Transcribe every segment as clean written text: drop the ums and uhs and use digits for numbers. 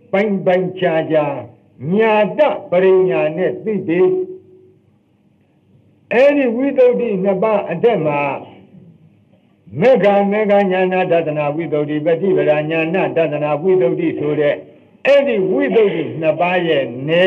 ပိုင်းပိုင်းခြားခြားညာတပရိညာနဲ့သိတယ်အဲ့ဒီဝိသုဒ္ဓိနှစ်ပါးအထက်မှာမေဃညာနာတသနာဝိသုဒ္ဓိပฏิပဒါညာနာတသနာဝိသုဒ္ဓိဆိုတဲ့အဲ့ဒီဝိသုဒ္ဓိနှစ်ပါးရဲ့နေ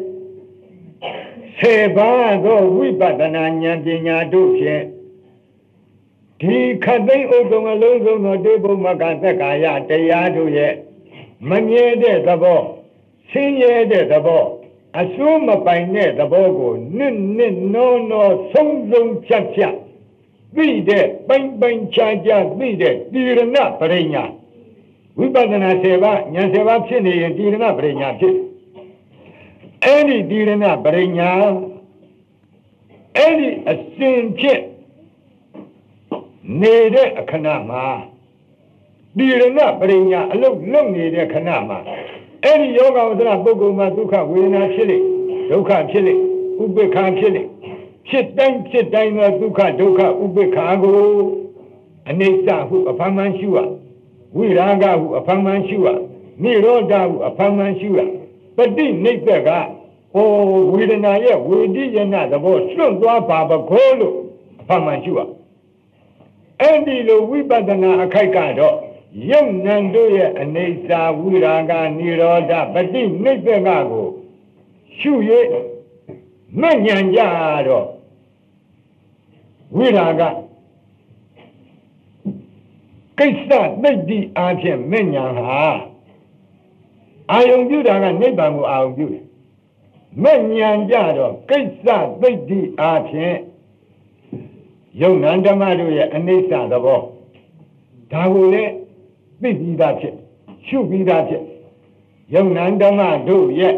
10ပါးသောဝိပဿနာဉာဏ်ပညာတို့ဖြင့်ဒီခတ်သိမ်းဥက္ကုံအလုံးစုံသောတေဘုံမကသက္ကာယတရားတို့ရဲ့မမြဲတဲ့သဘောဆင်းရဲတဲ့သဘောအစိုးမပိုင်တဲ့သဘောကိုနစ်နောဆုံးဖြတ်သိတဲ့ပိုင်းခြားသိတဲ့တိရဏပရိညာဝိပဿနာ10ပါးဉာဏ်10ပါးဖြစ်နေရင်တိရဏပရိညာဖြစ်အဲ့ဒီတိရဏပရိညာအဲ့ဒီအစဉ်ဖြစ်နေတဲ့အခဏမှာတိရဏပရိညာအလုပ်လုပ်နေတဲ့ခဏမှာအဲ့ဒီယောဂဝတ္တနာပုဂ္ဂိုလ်မှာဒုက္ခဝေဒနာဖြစ်လေဒုက္ခဖြစ်လေဥပေက္ခဖြစ်လေဖြစ်တိုင်းသောဒုက္ခဒုက္ခဥပေက္ခကိုအနိစ္စဟုအဖမ်းမှန်ရှုရဝိရာဂဟုအဖမ်းမှန်ရှုရနိရောဓဟုအဖမ်းမှန်ရှုရပฏิနိဗ္ဗကဝေဒနာရဲ့ဝေဒိယနာသဘောစွန့်သွားပါဘခိုးလို့အဖမ်းမှန်ရှုရအဲ့ဒီလိုဝိပဿနာအခိုက်ကတော့ယုံနံတို့ရဲ့အနိစ္စဝိရာဂနိရောဓပฏิနိဗ္ဗကကိုရှုရမဉဏ်ကြတော့ဝိရာဂကိစ္စသိတ္တိအားဖြင့်မဉဏ်ဟာအာယုံပြုတာကနိဗ္ဗာန်ကိုအာယုံပြုတယ်မဉဏ်ကြတော့ကိစ္စသိတ္တိအားဖြင့်ယုံနံဓမ္မတို့ရဲ့အနိစ္စသဘောဒါကိုလည်းသိပြီးသားဖြစ်ရှုပြီးသားဖြစ်ယုံနံဓမ္မတို့ရဲ့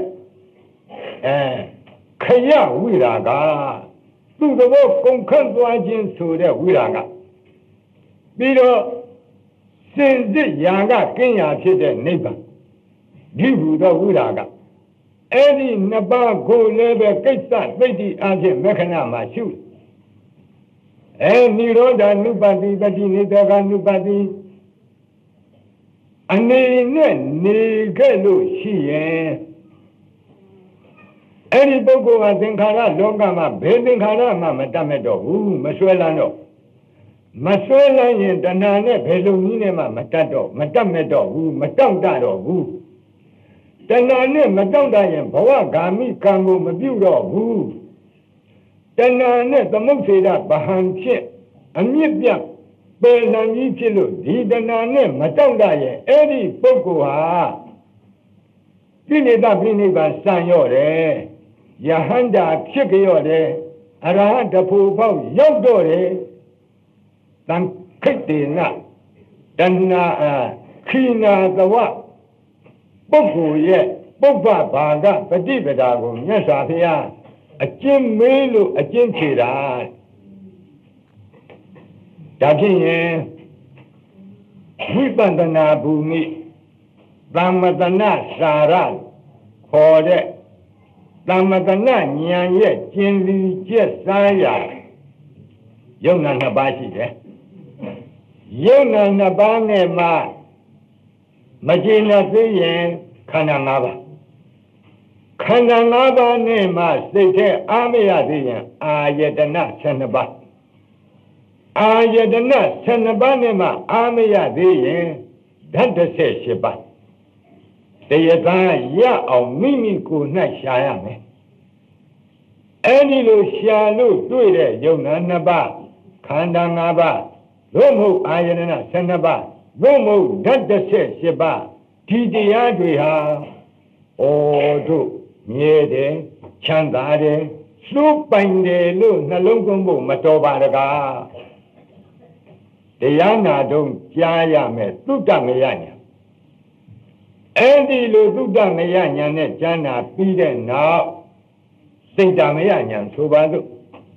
ခရဝိရာဂသူ့သဘောကုန်ခန့်သွားခြင်းဆိုတဲ့ဝိရာဂပြီးတော့စင်စစ်ရာဂကင်းရာဖြစ်တဲ့နိဗ္ဗာန်ဒီဟူသောဝိရာဂအဲ့ဒီနှစ်ပါးကိုလည်းပဲကိစ္စသိတ္တိအဖြစ်မက္ခဏမှာရှုနိရောဓ ानु ပတိပฏิနိဒေက ानु ပတိအနေနဲ့နေခဲ့လို့ရှိရင်အဲ့ဒီပုဂ္ဂိုလ်ကသင်္ခါရလောကမှာဘယ်သင်္ခါရမှမတတ်မဲ့တော့ဘူးမဆွဲလန်းတော့မဆွဲလန်းရင်တဏှာနဲ့ဘယ်လိုနည်းနဲ့မှမတတ်မဲ့တော့ဘူးမတောင့်တတော့ဘူးတဏှာနဲ့မတောင့်တရင်ဘဝဂ ामि ကံကိုမပြုတော့ဘူးတဏှာနဲ့သမုဋ္ဌေရဗဟံဖြစ်အမြင့်ပြတ်ပယ်လံကြီးဖြစ်လို့ဒီတဏှာနဲ့မတောင့်တရင်အဲ့ဒီပုဂ္ဂိုလ်ဟာကိလေသာပြိနိဗ္ဗာန်စံရော့တယ်ယဟန္တာဖြစ်ကြော့တယ်အရဟတဖို့ပေါက်ရောက်တော့တယ်တံခိတ္တေနတဏှာခိနာသဝပုဂ္ဂိုလ်ရဲ့ပုဗ္ဗဘာဂပฏิပဒါကိုမြတ်စွာဘုရားအကျဉ်းမေးလို့အကျဉ်းဖြေတာဒါဖြစ်ရင်ဝိပဿနာဘူမိသမ္မတနာစာရခေါ်တဲ့သမ္မတနာဉာဏ်ရဲ့ကျင်လီကျက်စားရာယုံနာနှစ်ပါးရှိတယ်ယုံနာနှစ်ပါးနဲ့မှမကျင်လို့သိရင်ခန္ဓာ၅ပါးခန္ဓာ၅ပါးနဲ့မှစိတ်ထဲအားမရသေးရင်အာယတနာ12ပါးအာယတနာ12ပါးနဲ့မှအားမရသေးရင်ဓာတ်18ပါးတရားသာရအောင်မိမိကိုယ်၌ရှာရမယ်အဲ့ဒီလိုရှာလို့တွေ့တဲ့ယုံနာ2ပါးခန္ဓာ5ပါးသို့မဟုတ်အာယတနာ12ပါးသို့မဟုတ်ဓာတ်18ပါးဒီတရားတွေဟာတို့မြဲတယ်ချမ်းသာတယ်စိုးပိုင်တယ်လို့နှလုံးသွင်းဖို့မတော်ပါတကားတရားနာတော့ကြားရမယ်သုတ္တမယညာအဲ့ဒီလိုသုတ္တမယညာနဲ့ကြားနာပြီးတဲ့နောက်စိတ်တမယညာဆိုပါစို့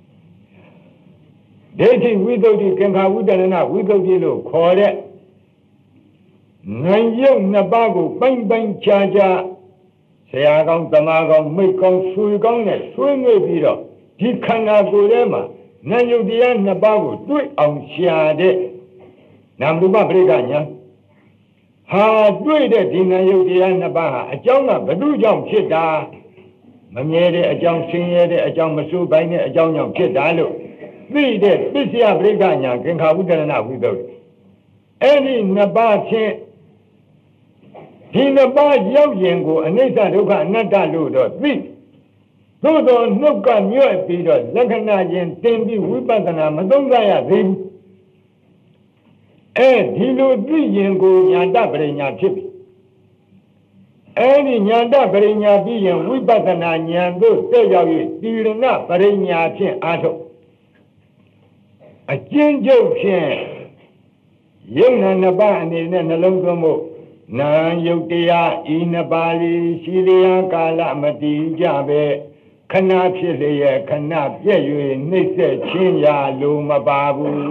ဒိဋ္ဌိဝိသုဒ္ဓိကင်္ခာဝိတရဏဝိသုဒ္ဓိလို့ခေါ်တဲ့ဉာဏ်ရုပ်နှစ်ပါးကိုပိုင်းခြားဆရာကောင်းသမားကောင်းမိတ်ကောင်းဆွေကောင်းနဲ့ဆွေးနွေးပြီးတော့ဒီခန္ဓာကိုယ်ထဲမှာဉာဏ်ရုပ်တရားနှစ်ပါးကိုတွေ့အောင်ရှာတဲ့နာမရူပပရိက္ခညာဟဟာတွေ့တဲ့ဒီနာယုတ်တရားနှစ်ပါးဟာအကြောင်းကဘယ်သူကြောင့်ဖြစ်တာမမြဲတဲ့အကြောင်းဆင်းရဲတဲ့အကြောင်းမစိုးပိုင်းတဲ့အကြောင်းကြောင့်ဖြစ်တာလို့သိတဲ့ပစ္စယပရိက္ခညာကင်္ခာဝိတ္တရဏဝိသုဒ္ဓအဲ့ဒီနှစ်ပါးဖြင့်ဒီနှစ်ပါးရောက်ရင်ကိုအနိစ္စဒုက္ခအနတ္တလို့တော့သိသို့သောနှုတ်ကညွတ်ပြီးတော့လက္ခဏာချင်းသင်ပြီးဝိပဿနာမသုံးသပ်ရသေးဘူးဒီလိုသိရင်ကိုညာတပရိညာဖြစ်ပြီအဲ့ဒီညာတပရိညာပြီးရင်ဝိပဿနာဉာဏ်သို့တက်ရောက်၍တိရဏပရိညာဖြင့်အားထုတ်အကျဉ်းချုပ်ဖြင့်ယုံနာနှစ်ပါးအနေနဲ့နှလုံးသွင်းဖို့နာယုတ်တရားဤနှစ်ပါးလေးရှိလျာကာလမတည်ကြပဲခဏဖြစ်လျက်ခဏပြည့်၍နှိမ့်ဆက်ခြင်းရာလိုမပါဘူး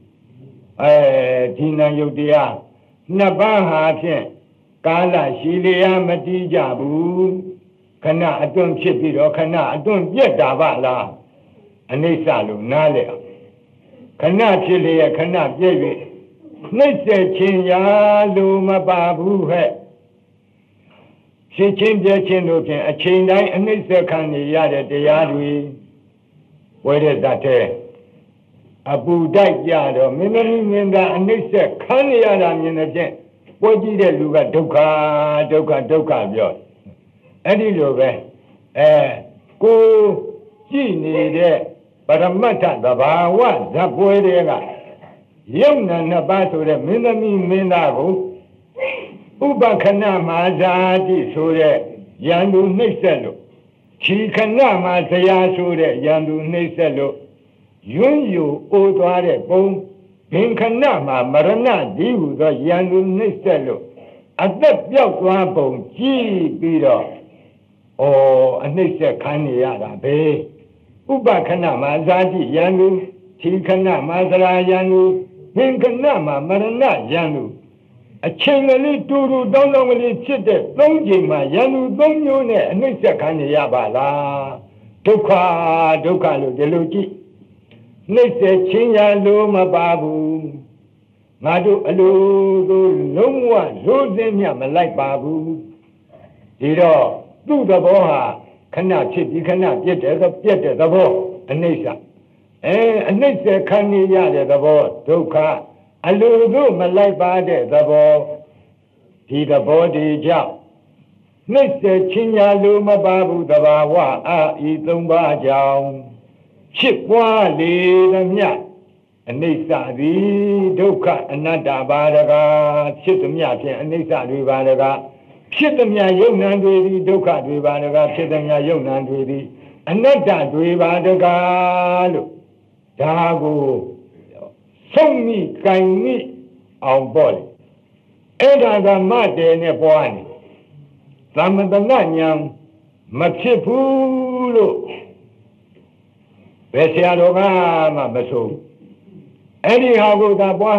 ဒီနာယုတ်တရားနှစ်ပါးဟာဖြင့်ကာလရှိလျာမတည်ကြဘူးခဏအတွန်းဖြစ်ပြီးတော့ခဏအတွန်းပြတ်တာပါလားအနိစ္စလို့နားလေခဏဖြစ်လျက်ခဏပြည့်၍နှိမ့်ဆက်ခြင်းရာလိုမပါဘူးဟဲ့ဖြစ်ချင်းပြည့်ချင်းတို့ဖြင့်အချိန်တိုင်းအနှိမ့်ဆက်ခံနေရတဲ့တရားတွေဝဲတဲ့ဇတ်တဲ့အပူတိုက်ကြတော့မင်းသမီးမင်းသားအနှိမ့်ဆက်ခံနေရတာမြင်တဲ့ဖြင့်ပွဲကြည့်တဲ့လူကဒုက္ခဒုက္ခဒုက္ခပြောအဲ့ဒီလိုပဲကိုကြည့်နေတဲ့ပရမတ္ထသဘာဝဇတ်ပွဲတွေကယုံနာနှစ်ပါးဆိုတဲ့မင်းသမီးမင်းသားကိုဥပခဏမှာဇာတိဆိုတဲ့ယန္တုနှိမ့်ဆက်လို့ခြီခဏမှာဇရာဆိုတဲ့ယန္တုနှိမ့်ဆက်လို့ယွန်းယူအိုးသွားတဲ့ပုံဘင်ခဏမှာမရဏဒီဟုသောယန္တုနှိမ့်ဆက်လို့အသက်ပြောက်သွားပုံကြည့်ပြီးတော့အနှိမ့်ဆက်ခံနေရတာပဲဥပခဏမှာဇာတိယန္တုခြီခဏမှာဇရာယန္တုဘင်ခဏမှာမရဏယန္တုအချိန်ကလေးတူတူတောင်းတောင်းကလေးဖြစ်တဲ့၃ချိန်မှာယန္တု၃မျိုးနဲ့အနှိမ့်ဆက်ခံနေရပါလားဒုက္ခဒုက္ခလို့ဒီလိုကြည့်နှိမ့်ဆက်ခြင်းရလို့မပါဘူးငါတို့အလိုလိုလုံးဝရိုးစင်းမြမလိုက်ပါဘူးဒီတော့သူ့သဘောဟာခဏဖြစ်ပြီးခဏပြတ်တဲ့သဘောအနှိမ့်ဆက်အနှိမ့်ဆက်ခံနေရတဲ့သဘောဒုက္ခအလိုလိုမလိုက်ပါတဲ့သဘောဒီသဘောဒီကြောင့်နှိမ့်ဆက်ခြင်းရလို့မပါဘူးသဘာဝအာဤ၃ပါးကြောင့်ဖြစ်ပွားလေသမျှအနိစ္စသည်ဒုက္ခအနတ္တပါဒကဖြစ်သမျှဖြင့်အနိစ္စတွေပါဒကဖြစ်သမျှယုံနံတွေသည်ဒုက္ခတွေပါဒကဖြစ်သမျှယုံနံတွေသည်အနတ္တတွေပါဒကလို့ဒါကိုဆုံးမိကိုင်မိအောင်ပေါ့လေအဲ့ဒါကမတဲနဲ့ပွားနေသမတနာညာမဖြစ်ဘူးလို့ဘယ်ဆရာတော်ကမှမဆိုအဲ့ဒီဟာကိုသာပွား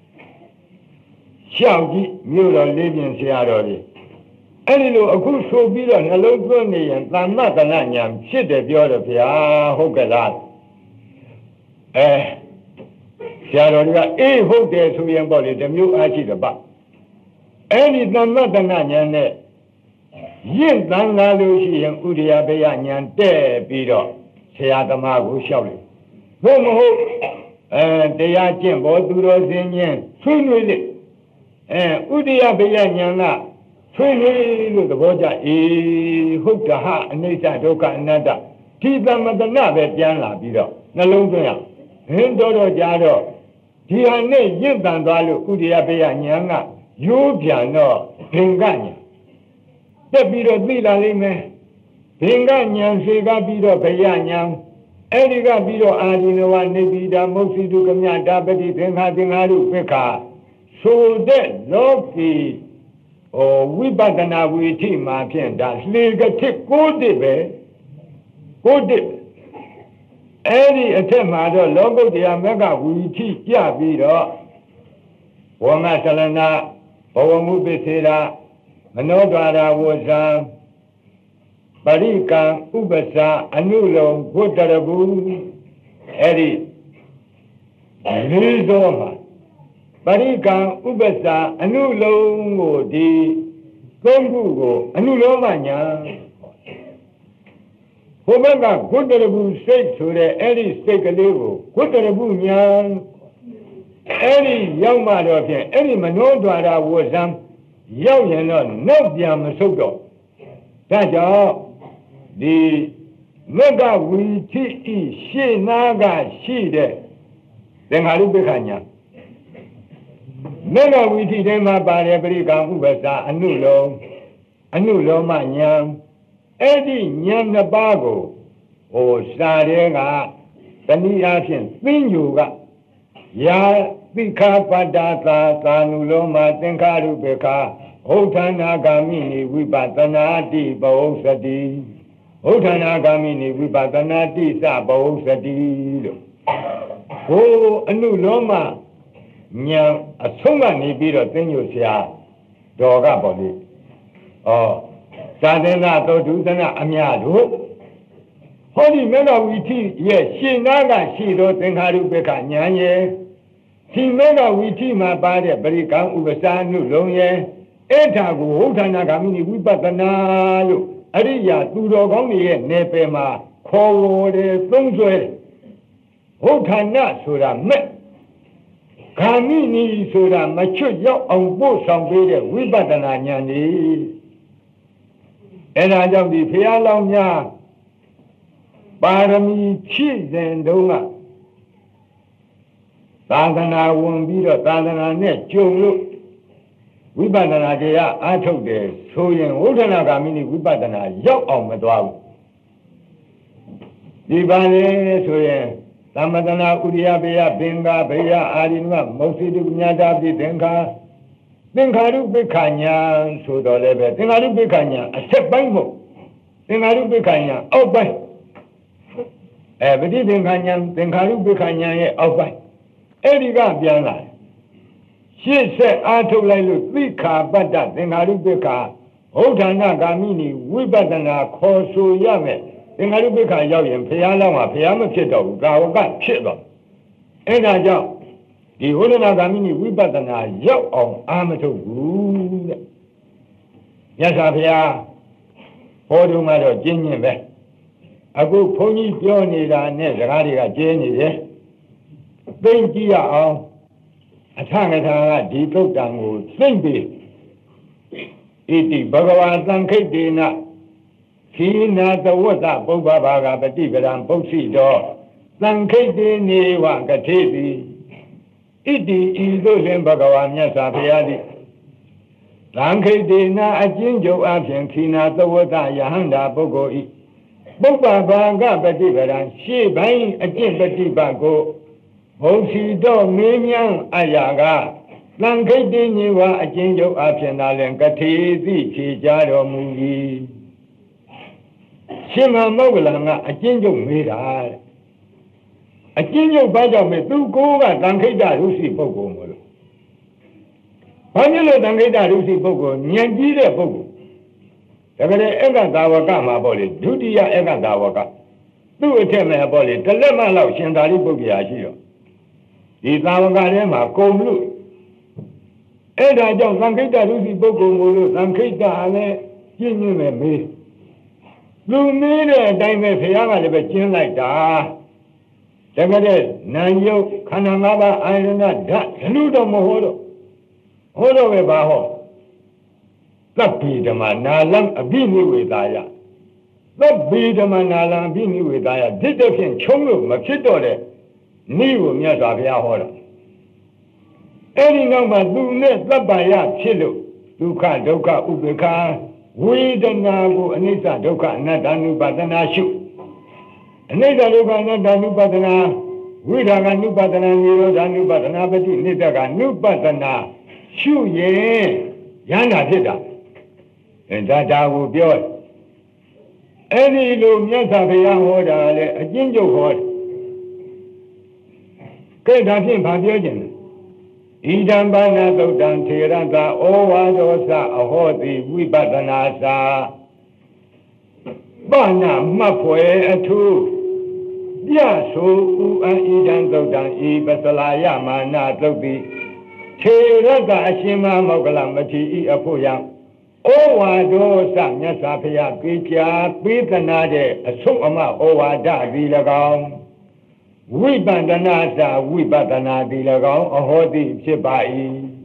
ရှောက်ကြည့်မြို့တော်လေးပြင်ဆရာတော်ကြီးအဲ့ဒီလိုအခုဆိုပြီးတော့နှလုံးသွင်းနေရင်သမတနာညာဖြစ်တယ်ပြောတယ်ဗျာဟုတ်ကဲ့လားဆရာတော်ကအေးဟုတ်တယ်ဆိုရင်ပေါ့လေတမျိုးအားရှိတယ်ဗျအဲ့ဒီသမတနာညာနဲ့ရင့်တန်လာလို့ရှိရင်ဥဒယဘယညာတဲ့ပြီးတော့ဆရာသမားကိုလျှောက်လိုက်ဘုမဟုတ်တရားကျင့်ဖို့သူတော်စင်ချင်းဆွေးနွေးလေဥဒယဘယညာကဆွေးနွေးလို့သဘောကျဟုတ်တာဟာအနိစ္စဒုက္ခအနတ္တဒီသမတနာပဲပြန်လာပြီးတော့နှလုံးသွင်းရဟင်းတော်ကြတော့ဒီဟာနဲ့ရင့်တန်သွားလို့ဥဒယဘယညာကရိုးပြန်တော့ဘင်္ဂညာတက်ပြီးတော့သိလာလိမ့်မယ်ဘင်္ဂညာစေကပြီးတော့ဘယညာအဲ့ဒီကပြီးတော့အာဒီနဝနေပိတာမုတ်စီတုကမြတာပတိသင်္ခါသင်္ခါရုပ္ပခာဆိုတဲ့လောကီဝိပဿနာဝိထိမှာဖြင့်ဒါလေကတိ9တစ်ပဲ9တစ်အဲ့ဒီအထက်မှာတော့လောကုတ္တရာမကဝိထိကြပြီးတော့ဝမသလနာဘဝမှုပစ္စေရာမနောဒွါရဝဇံပရိကံဥပစာအနုလုံဘုဒ္ဓရဘူးအဲ့ဒီလေးသောမှာပရိကံဥပ္ပစာအနုလုံးကိုဒီသုံးခုကိုအနုလောမညာဟိုဘက်ကဂုတ္တရပုစိတ်ဆိုတဲ့အဲ့ဒီစိတ်ကလေးကိုဂုတ္တရပုညာအဲ့ဒီရောက်မှတော့ဖြင့်အဲ့ဒီမနောဒွါရဝဇံရောက်ရင်တော့နောက်ပြန်မဆုတ်တော့ဒါကြောင့်ဒီမက္ကဝီထိဤရှေ့နာကရှိတဲ့သင်္ခါရုပ္ပခညာမက္ကဝီထိထဲမှာပါတယ်ပရိကံဥပ္ပစာအနုလောမညာအဲ့ဒီညာနှစ်ပါးကိုဟိုစာရဲကတနည်းအားဖြင့်သင်္ညူကယာသိခာပတ္တာသာနုလောမသင်္ခါရုပ္ပခဟုတ်ဌာနာဂ ामि နိဝိပဿနာတိဘဝစတိဟုတ်ဌာနာဂ ामि နိဝိပဿနာတိသဘဝစတိလို့ဟိုအနုလောမညာအဆုံးကနေပြီးတော့သင်္ညူဆရာတော်ကပေါ့လေသာသနာတော်ဒုသနာအများတို့ဟောဒီမေဃဝီထိရဲ့ရှင်နာကရှိတော်သင်္ခါရုပ္ပခညာရဲ့ဒီမေဃဝီထိမှာပါတဲ့ပရိကံဥပ္ပစာနုလုံးရဲ့အဲ့ဒါကိုဟုတ်ဌာနာဂ ामि နိဝိပဿနာလို့အရိယာသူတော်ကောင်းတွေရဲ့နယ်ပယ်မှာခေါ်ဝေါ်တယ်သုံးဆွဲတယ်ဟုတ်ဌာနဆိုတာမဲ့ဂ ामि နိဆိုတာမချွတ်ရောက်အောင်ပို့ဆောင်ပေးတဲ့ဝိပဿနာဉာဏ်ကြီးအဲ့ဒါကြောင့်ဒီဖရာလောင်းများပါရမီဖြည့်စဉ်တုန်းကသာသနာဝင်ပြီးတော့သာသနာနဲ့ကြုံလို့ဝိပဿနာတရားအားထုတ်တယ်ဆိုရင်ဝဋ္ဌနာဂ ामि နိဝိပဿနာရောက်အောင်မသွားဘူးဒီပါလေဆိုရင်သမတနာဥရိယဘေယဘင်္ဂဘေယအာရိနဝမௌစီတုညတာပိသင်္ခါရုပ္ပခညာဆိုတော့လည်းပဲသင်္ခါရုပ္ပခညာအဆက်ပိုင်းမို့သင်္ခါရုပ္ပခညာအောက်ပိုင်းပฏิသင်္ခာညာသင်္ခါရုပ္ပခညာရဲ့အောက်ပိုင်းအဲ့ဒီကပြန်လာရှေ့ဆက်အားထုတ်လိုက်လို့သိခာပတ္တသင်္ခါရုပ္ပခဟုတ်ဌာနဂ ामि နိဝိပဿနာခေါ်ဆိုရမယ်သင်္ခါရုပ္ပခရောက်ရင်ဖရာလောက်မှာဖရာမဖြစ်တော့ဘူးကာဝကဖြစ်တော့အဲ့ဒါကြောင့်ဒီဝဋ္ဌနာဂ ामि နိဝိပဿနာရောက်အောင်အားမထုတ်ဘူးတဲ့မြတ်စွာဘုရားဟောတော်မှာတော့ကျင့်ညင်ပဲအခုဘုန်းကြီးပြောနေတာနဲ့စကားတွေကကျဲနေတယ်သိကြည့်ရအောင်အထငထာကဒီသုတ်တံကိုသိမ့်ပြီးဣတိဘဂဝါသံခိတေနခိနာတဝတ္တပုဗ္ဗဘာဂပฏิပဒံပု္ပ္ပိတောသံခိတေနေဝကထေတိဣတိဤသို့လင်ဘဂဝါမြတ်စွာဘုရားသည်သံခိတေနအကျဉ်းချုပ်အဖြင့်ခိနာတဝတ္တယဟန္တာပုဂ္ဂိုလ်ဤပုဗ္ဗဘာဂပฏิပဒံရှေ့ပိုင်းအကျင့်ပฏิပတ်ကိုဘုံစီတော့မင်းများအရာကသံခိတေနေဝအကျဉ်းချုပ်အဖြင့်သာလင်ကထေတိခြေကြတော်မူ၏ရှင်မမောဂလန်ကအကျဉ်းချုပ်မေးတာအကျဉ်းချုပ်ဘာကြောင့်မဲသူကိုကသံခိတရုရှိပုဂ္ဂိုလ်မလို့ဘာဖြစ်လို့သံခိတရုရှိပုဂ္ဂိုလ်ဉာဏ်ကြီးတဲ့ပုဂ္ဂိုလ်ဒါကြတဲ့ဧကသာဝကမှာပေါ့လေဒုတိယဧကသာဝကသူ့အထက်မှာပေါ့လေတလက်မလောက်ရှင်သာရိပုတ္တရာရှိတော့ဒီသာဝကထဲမှာကုံလို့အဲ့ဒါကြောင့်သံခိတရုရှိပုဂ္ဂိုလ်မို့လို့သံခိတအားနဲ့ကျင့်ညွှန်းမယ်မေးလူမေးတဲ့အတိုင်းပဲဘုရားကလည်းပဲကျင်းလိုက်တာတကယ်တဲ့နာယုတ်ခန္ဓာ၅ပါးအာယတဓာတ်ဘလူတော့မဟောတော့ပဲဘာဟောသဗ္ဗေဓမ္မနာလံအဘိနိဝေဒာယသဗ္ဗေဓမ္မနာလံအဘိနိဝေဒာယဒီတဲ့ဖြင့်ချုံးလို့မဖြစ်တော့တဲ့နိကိုမြတ်စွာဘုရားဟောတာအဲ့ဒီနောက်မှာသူနဲ့သဗ္ဗယဖြစ်လို့ဒုက္ခဒုက္ခဥပေက္ခဝေဒနာကိုအနိစ္စဒုက္ခအနတ္တ ानु ပဒနာရှုအနိစ္စဒုက္ခအနတ္တ ानु ပဒနာဝိရာဂ ानु ပဒနာနိရောဓ ानु ပဒနာပฏิနိစ္စက ानु ပဒနာရှုရင်ရဟန္တာဖြစ်တာဒါကိုပြောအဲ့ဒီလိုမြတ်စွာဘုရားဟောတာလေအကျဉ်းချုပ်ဟောတယ်ကဲဒါဖြင့်ဘာပြောခြင်းလဲဣဒံဘာနာသုတ်တံထေရသာဩဝါဒောသအဟောတိဝိပဿနာသာဘာနာမှတ်ဖွယ်အထုပြဆိုဥအဣဒံသုတ်တံဤပသလာယမာနာသုတ်တိထေရကအရှင်မမောဂလမထေရအဖို့ယံဩဝါဒောစမြတ်စွာဘုရားပေးချာပေးသနာတဲ့အဆုံးအမဩဝါဒသည်၎င်းဝိပဿနာစာဝိပဿနာသည်၎င်းအဟောတိဖြစ်ပါ၏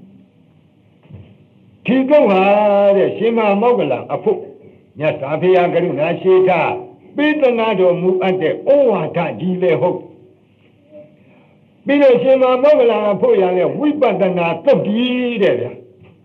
ဒီကုန်းဟာတဲ့ရှင်မမောဂလအဖို့မြတ်စွာဘုရားကရုဏာရှိထားပေးသနာတော်မူအပ်တဲ့ဩဝါဒကြီးလေဟုတ်ပြီးတော့ရှင်မမောဂလအဖို့ရတဲ့ဝိပဿနာသုတ်ကြီးတဲ့ဗျာ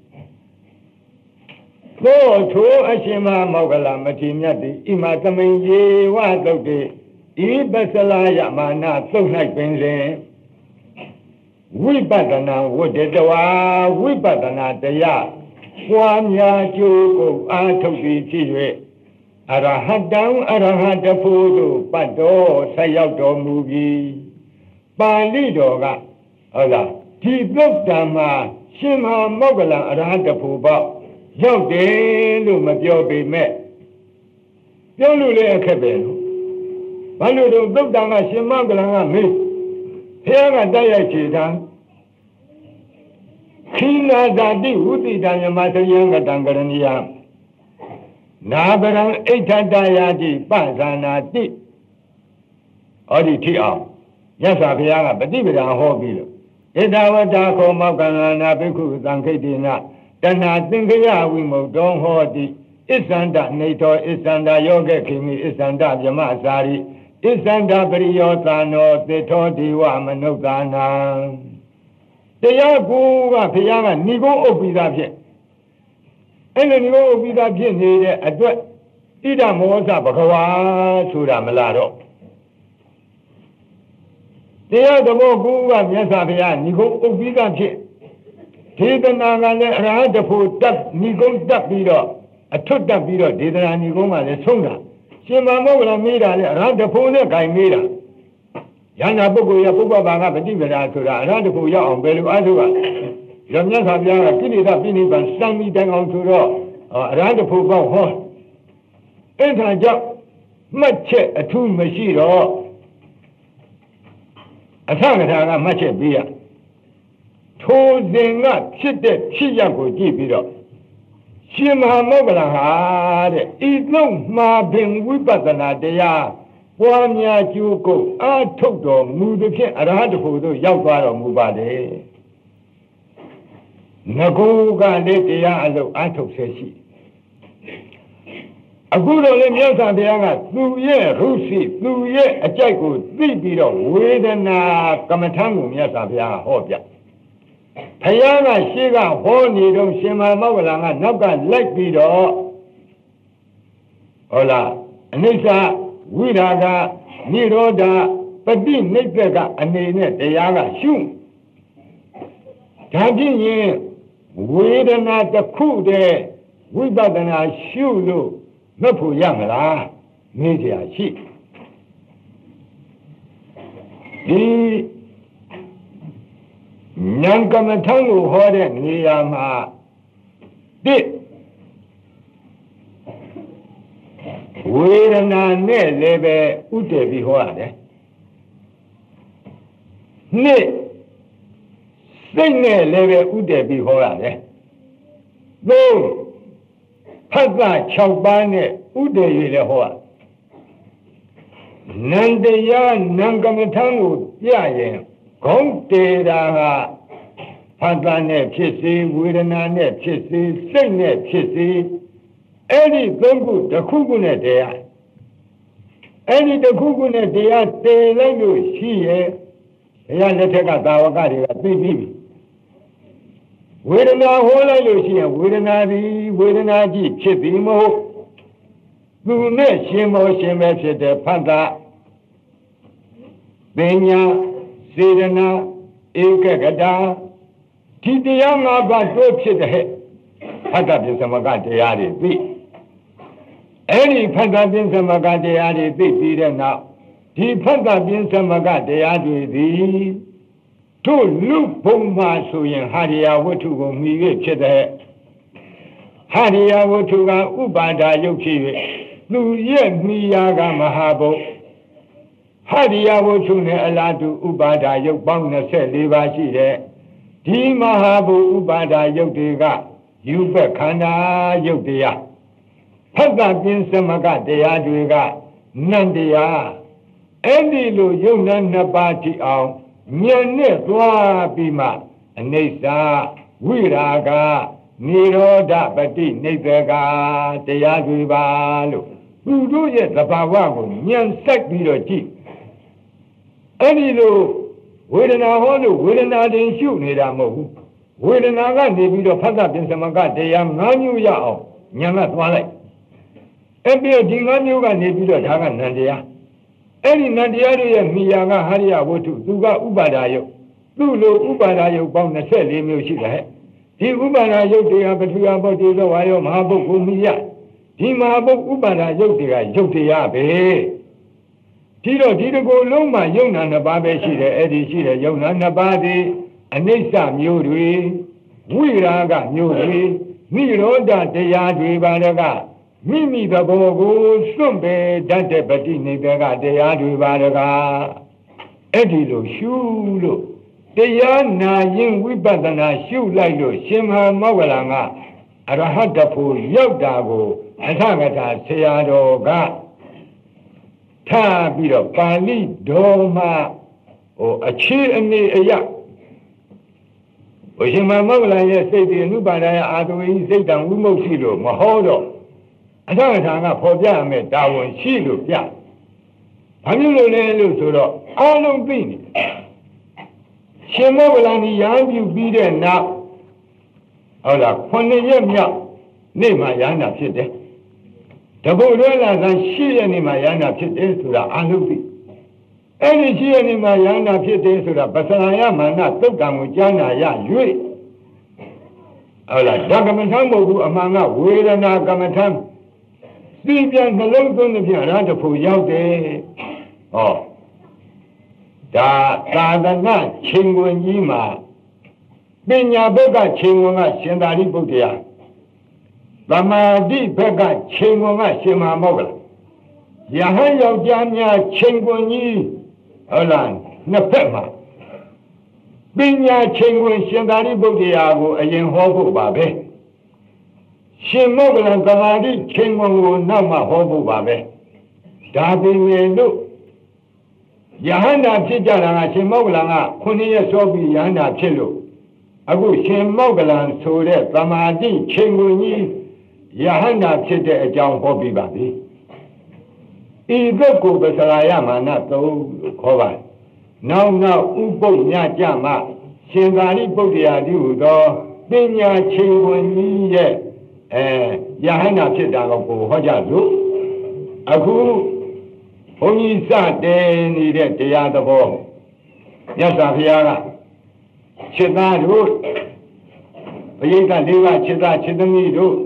သောထိုအရှင်မမောဂလမထေရမြတ်သည်ဣမသမိန်ယေဝသုတ်တိဤပစ္စလာယမာနသုတ်၌ပင်လင်ဝိပဿနာဝတ္တတဝါဝိပဿနာတရားပွားများကြိုးကိုအားထုတ်ပြီးဖြစ်၍အရဟတံအရဟတဖို့သို့ပတ်တော်ဆက်ရောက်တော်မူပြီးပါဠိတော်ကဟုတ်လားဒီသုတ်တံမှာရှင်မမောဂလအရဟတဖို့ပေါ့ရောက်တယ်လို့မပြောပေမဲ့ပြောလို့လည်းအခက်ပဲလို့ဘာလို့တော့သုတ်တံကရှင်မမောဂလကမေးဘုရားကတိုက်ရိုက်ခြေထားခိနာဇာတိဝုတိတံယမသယံကတံကရဏီယနာဗရံအိဋ္ဌတယာတိပဇာနာတိဟောဒီထိအောင်မြတ်စွာဘုရားကပฏิပဒါဟောပြီးလို့ဣဒဝတ္တခောမောက္ကလနာဘိက္ခုသံခိတေနတဏှာသင်္ခယဝိမုတ်တောဟောတိဣစ္ဆန္ဒနေတောဣစ္ဆန္ဒယောဂခေမိဣစ္ဆန္ဒဗြမစာရိဣစ္ဆန္ဒပရိယောသာနောသေထောဒေဝမနုဿာနံတရားကူကဘုရားကဏိကုံးဥပ္ပိသဖြင့်အဲ့လိုဏိကုံးဥပ္ပိသဖြစ်နေတဲ့အတွက်ဣဒမောဇဘဂဝါဆိုတာမလားတော့တရားသဘောကူကမြတ်စွာဘုရားဏိကုံးဥပ္ပိသဖြစ်ဒေသနာကလည်းအရဟတဖို့တက်ဏိကုံးတက်ပြီးတော့အထွတ်တက်ပြီးတော့ဒေသနာဏိကုံးကလည်းဆုံးတာရှင်မမောဂလမေးတာလေအရဟတဖို့နဲ့ဂိုင်မေးတာယန္တာပုဂ္ဂိုလ်ရပုပ္ပဘာကပฏิပဒါဆိုတာအရဟတဖို့ရောက်အောင်ဘယ်လိုအားထုတ်ကရမြတ်စွာဘုရားကကိလေသာပြိနိဗ္ဗာန်စံမိတိုင်အောင်ဆိုတော့အရဟတဖို့ပေါ့ဟောအဲ့ဒါကြောင့်မှတ်ချက်အထူးမရှိတော့အထကထာကမှတ်ချက်ပေးရထိုစဉ်ကဖြစ်တဲ့ဖြစ်ရပ်ကိုကြည့်ပြီးတော့ရှင်မဟာမောဂလဟာတဲ့ဤသုံးမှာပင်ဝိပဿနာတရားပွားများကျိုးကိုအားထုတ်တော်မူသည်ဖြင့်အရဟတဖို့သို့ရောက်သွားတော်မူပါတယ်ငကိုကလည်းတရားအလုပ်အားထုတ်ဆဲရှိအခုတော့လေမြတ်စွာဘုရားကသူရဲ့ရုပ်သူရဲ့အကြိုက်ကိုသိပြီးတော့ဝေဒနာကမ္မထံကိုမြတ်စွာဘုရားဟောပြဘုရားကရှေ့ကဟောနေတော့ရှင်မမောဂလကနောက်ကလိုက်ပြီးတော့ဟုတ်လားအနိစ္စဝိရာဂနိရောဓပฏิနိစ္စကအနေနဲ့တရားကရှုဒါဖြင့်ရင်ဝေဒနာတစ်ခုတည်းဝိပဿနာရှုလို့မဖို့ရမလားမေးကြရှိဒီဉာဏ်ကမ္မထံကိုဟောတဲ့နေရာမှာတစ်ဝေဒနာနဲ့လည်းပဲဥတည်ပြီးဟောရတယ်နှစ်စိတ်နဲ့လည်းပဲဥတည်ပြီးဟောရတယ်သုံးဖတ်တာ6ပါးနဲ့ဥတည်ရလည်းဟောရနန္တရားနံကမ္မထံကိုပြရင်ဂုံတေတာဟာဖတ်တာနဲ့ဖြစ်စေဝေဒနာနဲ့ဖြစ်စေစိတ်နဲ့ဖြစ်စေအဲ့ဒီသုံးခုတစ်ခုခုနဲ့တရားအဲ့ဒီတစ်ခုခုနဲ့တရားတည်လိုက်လို့ရှိရဲ့ဘုရားလက်ထက်ကသာဝကတွေကသိပြီးဝေဒနာဟောလိုက်လို့ရှိရင်ဝေဒနာသည်ဝေဒနာကြီးဖြစ်သည်မဟုတ်သူနဲ့ရှင်မောရှင်ပဲဖြစ်တဲ့ဖတ်တာပညာစေတနာဧကဂတာဒီတရား၅ပါးတို့ဖြစ်တဲ့ဖတ်တာပြသမကတရားတွေသိအဲ့ဒီဖတ်တာပြသမကတရားတွေသိပြီးတဲ့နောက်ဒီဖတ်တာပြသမကတရားတွေသည်တို့လူဘုံမှာဆိုရင်ဟာရိယဝတ္ထုကိုမှီ၍ဖြစ်တဲ့ဟာရိယဝတ္ထုကဥပါဒါယုတ်ဖြစ်၍သူရဲ့မှီရာကမဟာဘုတ်ဟာရိယဝတ္ထုနဲ့အလားတူဥပါဒါယုတ်ပေါင်း24ပါးရှိတဲ့ဒီဒီမဟာဘူဥပါဒယုတ်တွေကယူပက်ခန္ဓာယုတ်တရားဖတ်တာပြင်းစမကတရားတွေကနန္တရားအဲ့ဒီလိုယုတ်နဲ့နှစ်ပါးကြည့်အောင်ဉာဏ်နဲ့သွားပြီးမှအနိစ္စဝိရာဂနိရောဓပฏิနိစ္စကတရားတွေပါလို့သူတို့ရဲ့သဘာဝကိုဉာဏ်စိုက်ပြီးတော့ကြည့်အဲ့ဒီလိုဝေဒနာဟောလို့ဝေဒနာတင်ရှုနေတာမဟုတ်ဘူးဝေဒနာကနေပြီးတော့ဖတ်တာပြင်စမကတရား၅မျိုးရအောင်ဉာဏ်ကသွားလိုက်အဲ့ပြီးဒီ၅မျိုးကနေပြီးတော့ဒါကနန္တရားအဲ့ဒီနန္တရားတွေရဲ့မိယာကဟရိယဝတ္ထုသူကဥပါဒာယုတ်သူ့လိုဥပါဒာယုတ်ပေါင်း24မျိုးရှိတယ်ဒီဥပါဒာယုတ်တွေကပထဝီပုတ်တိသောဝါယောမဟာပုတ်ကိုမိယဒီမဟာပုတ်ဥပါဒာယုတ်တွေကယုတ်တရားပဲဒီတော့ဒီတကူလုံးမှာယုံနာနှစ်ပါးပဲရှိတယ်အဲ့ဒီရှိတယ်ယုံနာနှစ်ပါးဒီအနိစ္စမျိုးတွေဝိရာဂမျိုးတွေနိရောဓတရားတွေပါတကမိမိသဘောကိုစွန့်ပေတတ်တဲ့ပฏิနိဗ္ဗာန်ကတရားတွေပါတကားအဲ့ဒီလိုရှုလို့တရားနာရင်ဝိပဿနာရှုလိုက်လို့ရှင်မဟာမောဂလန်ကအရဟတဖို့ရောက်တာကိုအထကထာဆရာတော်ကထားပြီးတော့ပါဠိတော်မှာအခြေအနေအရာဘုရှင်မမောဂလန်ရဲ့စိတ်တည်အနုပါဒယအာသဝိစိတ်တံဝိမု ക്തി လို့မဟောတော့အထကထာကဖော်ပြရမယ်တာဝန်ရှိလို့ပြဘာဖြစ်လို့လဲလို့ဆိုတော့အားလုံးသိနေရှင်မောဂလန်ကြီးရဟန်းပြုပြီးတဲ့နောက်ဟုတ်လား9ရက်မြောက်နေ့မှာရဟန္တာဖြစ်တယ်တပုတ်လွဲလာက10ရက်နေ့မှာရဟန္တာဖြစ်တယ်ဆိုတာအားလုံးသိအဲ့ဒီ10ရက်နေ့မှာရဟန္တာဖြစ်တယ်ဆိုတာပသရာယမာနသုတ်တံကိုကြားနာရ၍ဟုတ်လားဓကမထံမဟုတ်ဘူးအမှန်ကဝေဒနာကမ္မထံသိပြန်နှလုံးသွင်းတဲ့ဖြင့်အရဟတဖို့ရောက်တယ်ဟောဒါသာသနာချိန်ဝင်ကြီးမှာပညာဘက်ကချိန်ဝင်ကရှင်သာရိပုတ္တရာသမာဓိဘက်ကချိန်ဝင်ကရှင်မမောဂလယဟန်ယောက်ျားများချိန်ဝင်ကြီးဟုတ်လားနှစ်ဖက်မှာပညာချိန်ဝင်ရှင်သာရိပုတ္တရာကိုအရင်ဟောဖို့ပါပဲရှင်မောဂလသမာဓိချိန်ဝင်ကိုနောက်မှဟောဖို့ပါပဲဒါပေမဲ့လို့ယဟန္တာဖြစ်ကြတာကရှင်မောဂလန်က9ရက်စောပြီးယဟန္တာဖြစ်လို့အခုရှင်မောဂလန်ဆိုတဲ့သမာဓိချိန်ဝင်ကြီးယဟန္တာဖြစ်တဲ့အကြောင်းဟောပြပါပြီဤဘက်ကိုပသရာယမာနသုံးလို့ခေါ်ပါတယ်နောက်ဥပုပ်ညကြမှာရှင်သာရိပုတ္တရာတိဟူသောပညာချိန်ဝင်ကြီးရဲ့ယဟန္တာဖြစ်တာကိုဟောကြလို့အခုဘုန်းကြီးစတဲ့နေတဲ့တရားသဘောမြတ်စွာဘုရားကခြေသားတို့ဘယိက၄ပါးခြေသားခြေသမီးတို့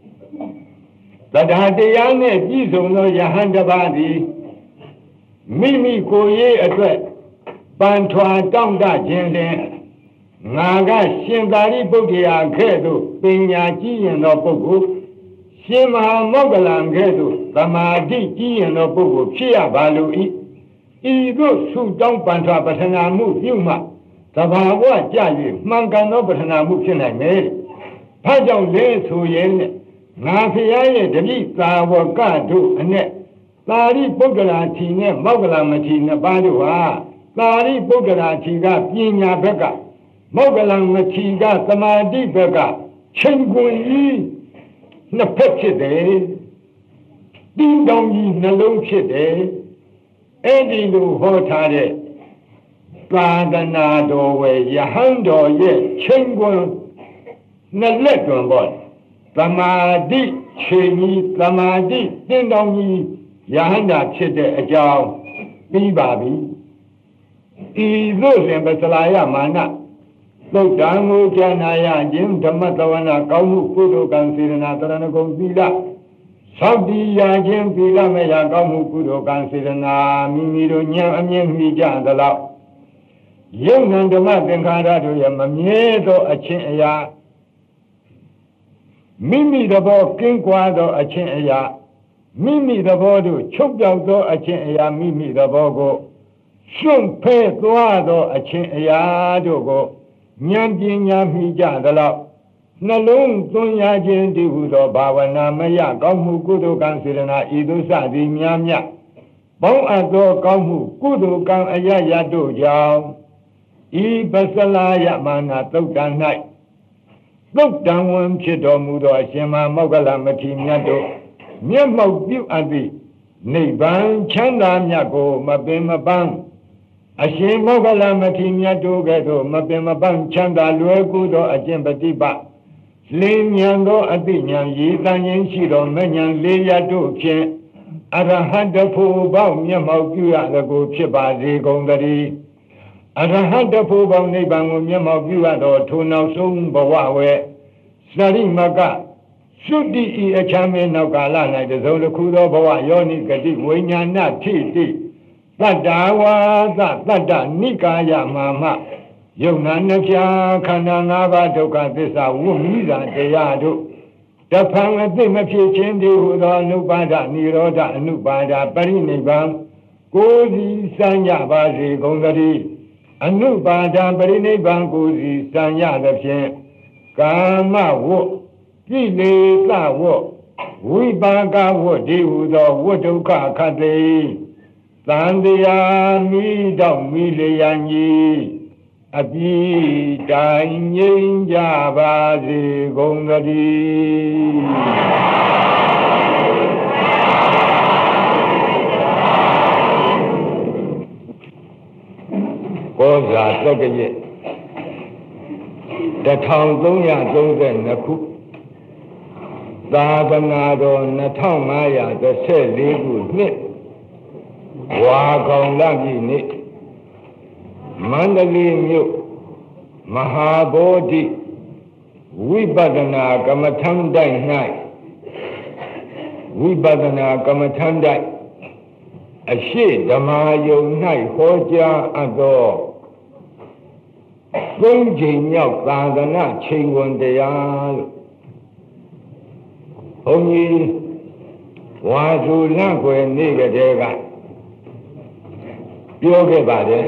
တရားတရားနဲ့ပြည့်စုံသောယဟန်တစ်ပါးသည်မိမိကိုယ်ရေးအတွက်ပန်ထွာတောင့်တခြင်းလင်ငါကရှင်သာရိပုတ္တရာခဲ့သို့ပညာကြီးရင်သောပုဂ္ဂိုလ်ရှင်မဟာမောဂလန်ကဲ့သို့သမာဓိကြီးရင်သောပုဂ္ဂိုလ်ဖြစ်ရပါလို၏ဤသို့ဆုတောင်းပန်စွာပထနာမှုပြုမှသဘာဝကြ၍မှန်ကန်သောပထနာမှုဖြစ်နိုင်မယ်။ဘာကြောင့်လဲဆိုရင်ငါဖျားရဲ့တပိသာဝကတို့အနဲ့သာရိပုတ္တရာထီနဲ့မောဂလမထီနှစ်ပါးတို့ဟာသာရိပုတ္တရာထီကပညာဘက်ကမောဂလမထီကသမာဓိဘက်ကချိန်ခွင်ကြီးနှစ်ဖက်ဖြစ်တယ်တင်းတောင်ကြီးနှလုံးဖြစ်တယ်အဲ့ဒီလိုဟောထားတဲ့သာသနာတော်ဝယ်ယဟန်တော်ရဲ့ချိန်ခွင်နှစ်လက်တွင်ပေါ့သမာဓိချိန်ကြီးသမာဓိတင်းတောင်ကြီးယဟန်တာဖြစ်တဲ့အကြောင်းပြီးပါပြီဤသို့လင်ပစလာယမာနသုတ်တံကိုကျမ်းနာရခြင်းဓမ္မသဝနာကောင်းမှုကုသိုလ်ကံစေရနာတရဏဂုံသီလသောက်တည်ရခြင်းသီလမေယကောင်းမှုကုသိုလ်ကံစေရနာမိမိတို့ဉာဏ်အမြင်မိကြသလောက်ယုံဉာဏ်ဓမ္မသင်္ခါရတို့ရဲ့မမြဲသောအခြင်းအရာမိမိသဘောကင်းကွာသောအခြင်းအရာမိမိသဘောတို့ချုပ်ပြောက်သောအခြင်းအရာမိမိသဘောကိုစွန့်ဖဲသွားသောအခြင်းအရာတို့ကိုဉာဏ်ပညာမိကြသလောက်နှလုံးသွင်းရခြင်းတည်းဟူသောဘာဝနာမယကောင်းမှုကုသိုလ်ကံစေတနာဤသို့စသည်များမြတ်ပေါင်းအပ်သောကောင်းမှုကုသိုလ်ကံအယယတို့ကြောင့်ဤပစလာယမာနသုတ်တံ၌သုတ်တံဝင်ဖြစ်တော်မူသောအရှင်မမောဂလမထေရမြတ်တို့မျက်မှောက်ပြုအပ်သည့်နိဗ္ဗာန်ချမ်းသာမြတ်ကိုမပင်မပန်းအရှင်မောဂလမထေရမြတ်တို့ကဲ့သို့မပင်မပန်းချမ်းသာလွယ်ကူသောအကျင့်ပฏิပတ်လင်းဉာဏ်သောအသိဉာဏ်ရည်တန်ခြင်းရှိသောမဉဏ်လေးရတို့ဖြင့်အရဟတဖို့ပေါင်းမျက်မှောက်ပြုရသကိုဖြစ်ပါစေကုန်သတည်းအရဟတဖို့ပေါင်းနိဗ္ဗာန်ကိုမျက်မှောက်ပြုရသောထိုနောက်ဆုံးဘဝဝဲစရိမကသုတိဤအချမ်းမဲနောက်ကာလ၌တစုံတစ်ခုသောဘဝယောနိဂတိဝိညာဏထိတိသတ္တဝါသတတ္တနိကာယမာမယုံနာနှပြခန္ဓာ၅ပါးဒုက္ခသစ္စာဝိမိသာတရားတို့တဖန်အသိမဖြစ်ခြင်းတည်းဟူသောအနုပါဒနိရောဓအနုပါဒပရိနိဗ္ဗာန်ကိုယ်စီစံရပါစေကုန်သတည်းအနုပါဒပရိနိဗ္ဗာန်ကိုယ်စီစံရသဖြင့်ကာမဝတ်ကိလေသာဝတ်ဝိပါကဝတ်ဒီဟူသောဝတ်ဒုက္ခခတ်သိသံတရားမိတော့မိလျံကြီးအပြည့်တိုင်ငြိမ်းကြပါစေကုန်သတည်းကောဇာသက္ကရက်1332ခုသာသနာတော်2514ခုနှစ်ဝါကောင်လပြည့်နေ့မန္တလေးမြို့မဟာဗောဓိဝိပဿနာကမ္မထံတိုက်၌ဝိပဿနာကမ္မထံတိုက်အရှိဓမ္မာယုံ၌ဟောကြားအပ်သောသုံးချိန်မြောက်သာသနာချိန်ခွင်တရားလို့ဘုန်းကြီးဝါစုလန့်ွယ်နေ့ကတည်းကပြောခဲ့ပါတယ်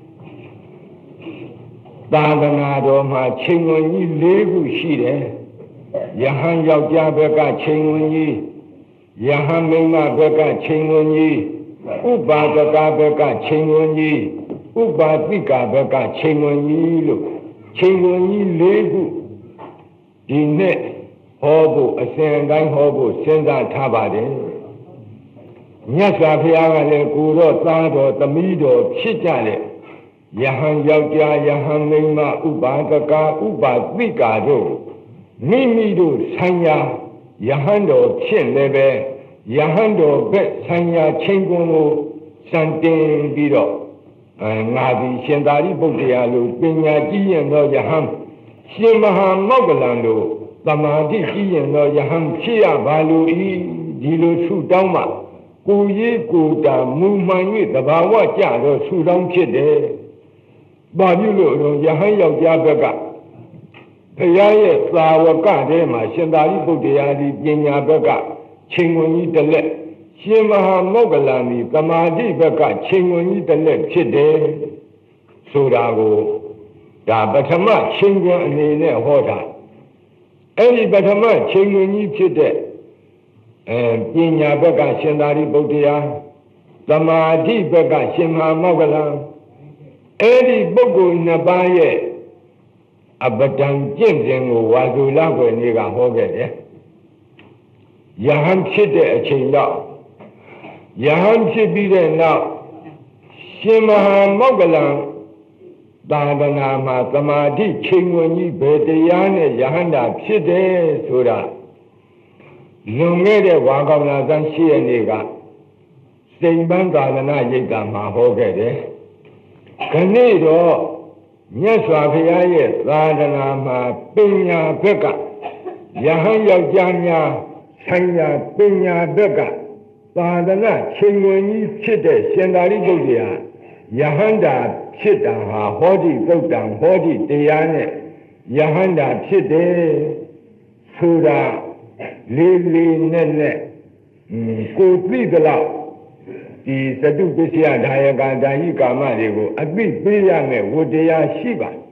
သာသနာတော်မှာချိန်ခွင်ကြီး၄ခုရှိတယ်ယဟန်ယောက်ျားဘက်ကချိန်ခွင်ကြီးယဟန်မိန်းမဘက်ကချိန်ခွင်ကြီးဥပါဒကဘက်ကချိန်ခွင်ကြီးဥပါတိကဘက်ကချိန်ခွင်ကြီးလို့ချိန်ခွင်ကြီး၄ခုဒီနေ့ဟောဖို့အစဉ်တိုင်းဟောဖို့စဉ်းစားထားပါတယ်မြတ်စွာဘုရားကလည်းကိုတော့သားတော်သမီးတော်ဖြစ်ကြတဲ့ယဟန်ယောက်ျားယဟန်မိန်းမဥပါဒကဥပါတိကတို့မိမိတို့ဆိုင်ရာယဟန်တော်ဖြစ်လည်းပဲယဟန်တော်ဘက်ဆိုင်ရာချိန်ခွင်ကိုစံတင်ပြီးတော့ငါသည်ရှင်သာရိပုတ္တရာလိုပညာကြီးရင်သောယဟန်ရှင်မဟာမောဂလန်လိုသမာဓိကြီးရင်သောယဟန်ဖြစ်ရပါလို၏ဒီလိုဆုတောင်းမှကိုရေးကိုတာမူမှန်၍သဘာဝကျသောဆုတောင်းဖြစ်တယ်။ဘာဖြစ်လို့တော့ယဟန်ယောက်ျားဘက်ကဘုရားရဲ့သာဝကထဲမှာရှင်သာရိပုတ္တရာဒီပညာဘက်ကချိန်ခွင်ကြီးတစ်လက်ရှင်မဟာမောဂလန်ဒီသမာဓိဘက်ကချိန်ခွင်ကြီးတစ်လက်ဖြစ်တယ်ဆိုတာကိုဒါပထမချိန်ခွင်အနေနဲ့ဟောတာအဲ့ဒီပထမချိန်ခွင်ကြီးဖြစ်တဲ့ပညာဘက်ကရှင်သာရိပုတ္တရာသမာဓိဘက်ကရှင်မဟာမောဂလန်အဲ့ဒီပုဂ္ဂိုလ်နှစ်ပါးရဲ့အပဒံကျင့်စဉ်ကိုဝါစုလကွယ်နေ့ကဟောခဲ့တယ်ယဟန်ဖြစ်တဲ့အချိန်တော့ယဟန်ဖြစ်ပြီးတဲ့နောက်ရှင်မဟာမောဂလန်သာသနာမှာသမာဓိချိန်ခွင်ကြီးဘယ်တရားနဲ့ယဟန္တာဖြစ်တယ်ဆိုတာလွန်ခဲ့တဲ့ဝါကောင်လာဇန်ရှိတဲ့နေ့ကစိန်ပန်းသာသနာရိပ်သာမှာဟောခဲ့တယ်ခဏတော့မြတ်စွာဘုရားရဲ့သာသနာမှာပညာဘက်ကယဟန်ယောက်ျားများဆိုင်ရာပညာဘက်ကသာသနာချိန်ခွင်ကြီးဖြစ်တဲ့ရှင်သာရိပုတ္တရာယဟန္တာဖြစ်တာဟာဟောတိသုတ်တံဟောတိတရားနဲ့ယဟန္တာဖြစ်တယ်ဆိုတာလေးလေးနဲ့ကိုသိသလောက်ဒီသတုပစ္စယဒါယကဒါယိကာမတွေကိုအသိပေးရမယ်ဝတ္တရားရှိပါ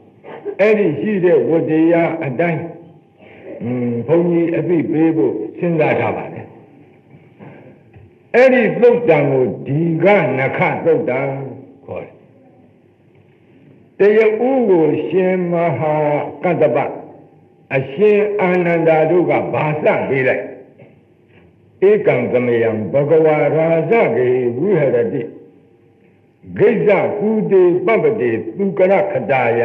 အဲ့ဒီရှိတဲ့ဝတ္တရားအတိုင်းဘုန်းကြီးအသိပေးဖို့စဉ်းစားထားပါတယ်အဲ့ဒီသုတ်တံကိုဒီကနခသုတ်တံခေါ်တယ်တရားဥကိုရှင်မဟာကတ္တပအရှင်အာနန္ဒာတို့ကဘာစပေးလိုက်ဧကံသမယံဘဂဝါရာဇဂေဝိဟရတိဂိဇကုတေပပ္ပတိသူကရခတာယ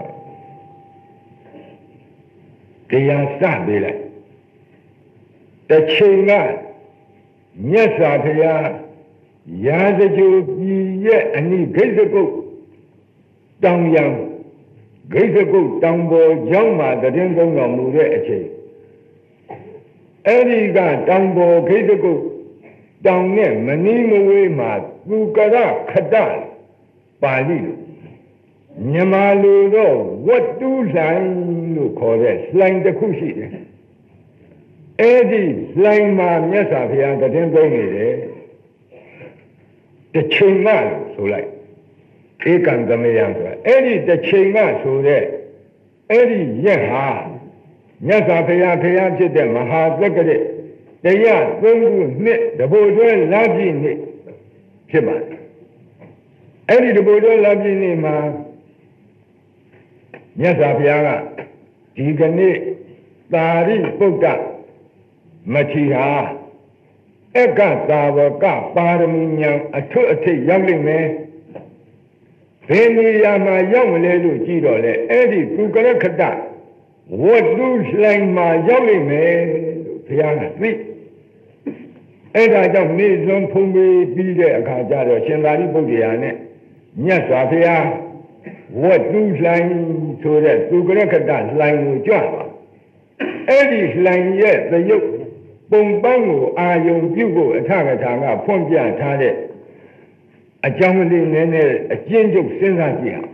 တရားစပေးလိုက်တစ်ချိန်ကမြတ်စွာဘုရားရာဇဂိပြည်ရဲ့အနိဂိဇကုတ်တောင်ရံဂိဇကုတ်တောင်ပေါ်ရောက်မှတည်င်းကုန်းတော်မူတဲ့အချိန်အဲ့ဒီကတောင်ပေါ်ဂိဇကုတ်တောင်နဲ့မနီးမဝေးမှာသူကရခတပါဠိလိုမြန်မာလိုတော့ဝတ္တုလှိုင်လို့ခေါ်တဲ့လှိုင်တစ်ခုရှိတယ်အဲ့ဒီလှိုင်မှာမြတ်စွာဘုရားတည်င်းကုန်းနေတယ်တစ်ချိန်ကဆိုလိုက်ဧကံသမယံဆိုတာအဲ့ဒီတစ်ချိန်ကဆိုတဲ့အဲ့ဒီရက်ဟာမြတ်စွာဘုရားဖြစ်တဲ့မဟာသက္ကရာတရား3ခုနှစ်တဘိုတွဲလပြည့်နှစ်ဖြစ်ပါတယ်အဲ့ဒီတဘိုတွဲလပြည့်နှစ်မှာမြတ်စွာဘုရားကဒီကနေ့သာရိပုတ္တမထေရအက္ကသာဝကပါရမီဉာဏ်အထွတ်အထိပ်ရောက်လိမ့်မယ်ဘယ်နေရာမှာရောက်မလဲလို့ကြည့်တော့လေအဲ့ဒီသူကရခတဝတ္တုလှိုင်မှာရောက်လိမ့်မယ်လို့ဘုရားကသိအဲ့ဒါကြောင့်နေစွန်းဖုံးပြီးတဲ့အခါကျတော့ရှင်သာရိပုတ္တရာနဲ့မြတ်စွာဘုရားဝတ္တုလှိုင်ဆိုတဲ့သူကရခတလှိုင်ကိုကြွပါအဲ့ဒီလှိုင်ရဲ့သရုပ်ပုံပန်းကိုအာယုံပြုဖို့အထကထာကဖွင့်ပြထားတဲ့အကြောင်းလေးနည်းနည်းအကျဉ်းချုပ်စဉ်းစားကြည့်အောင်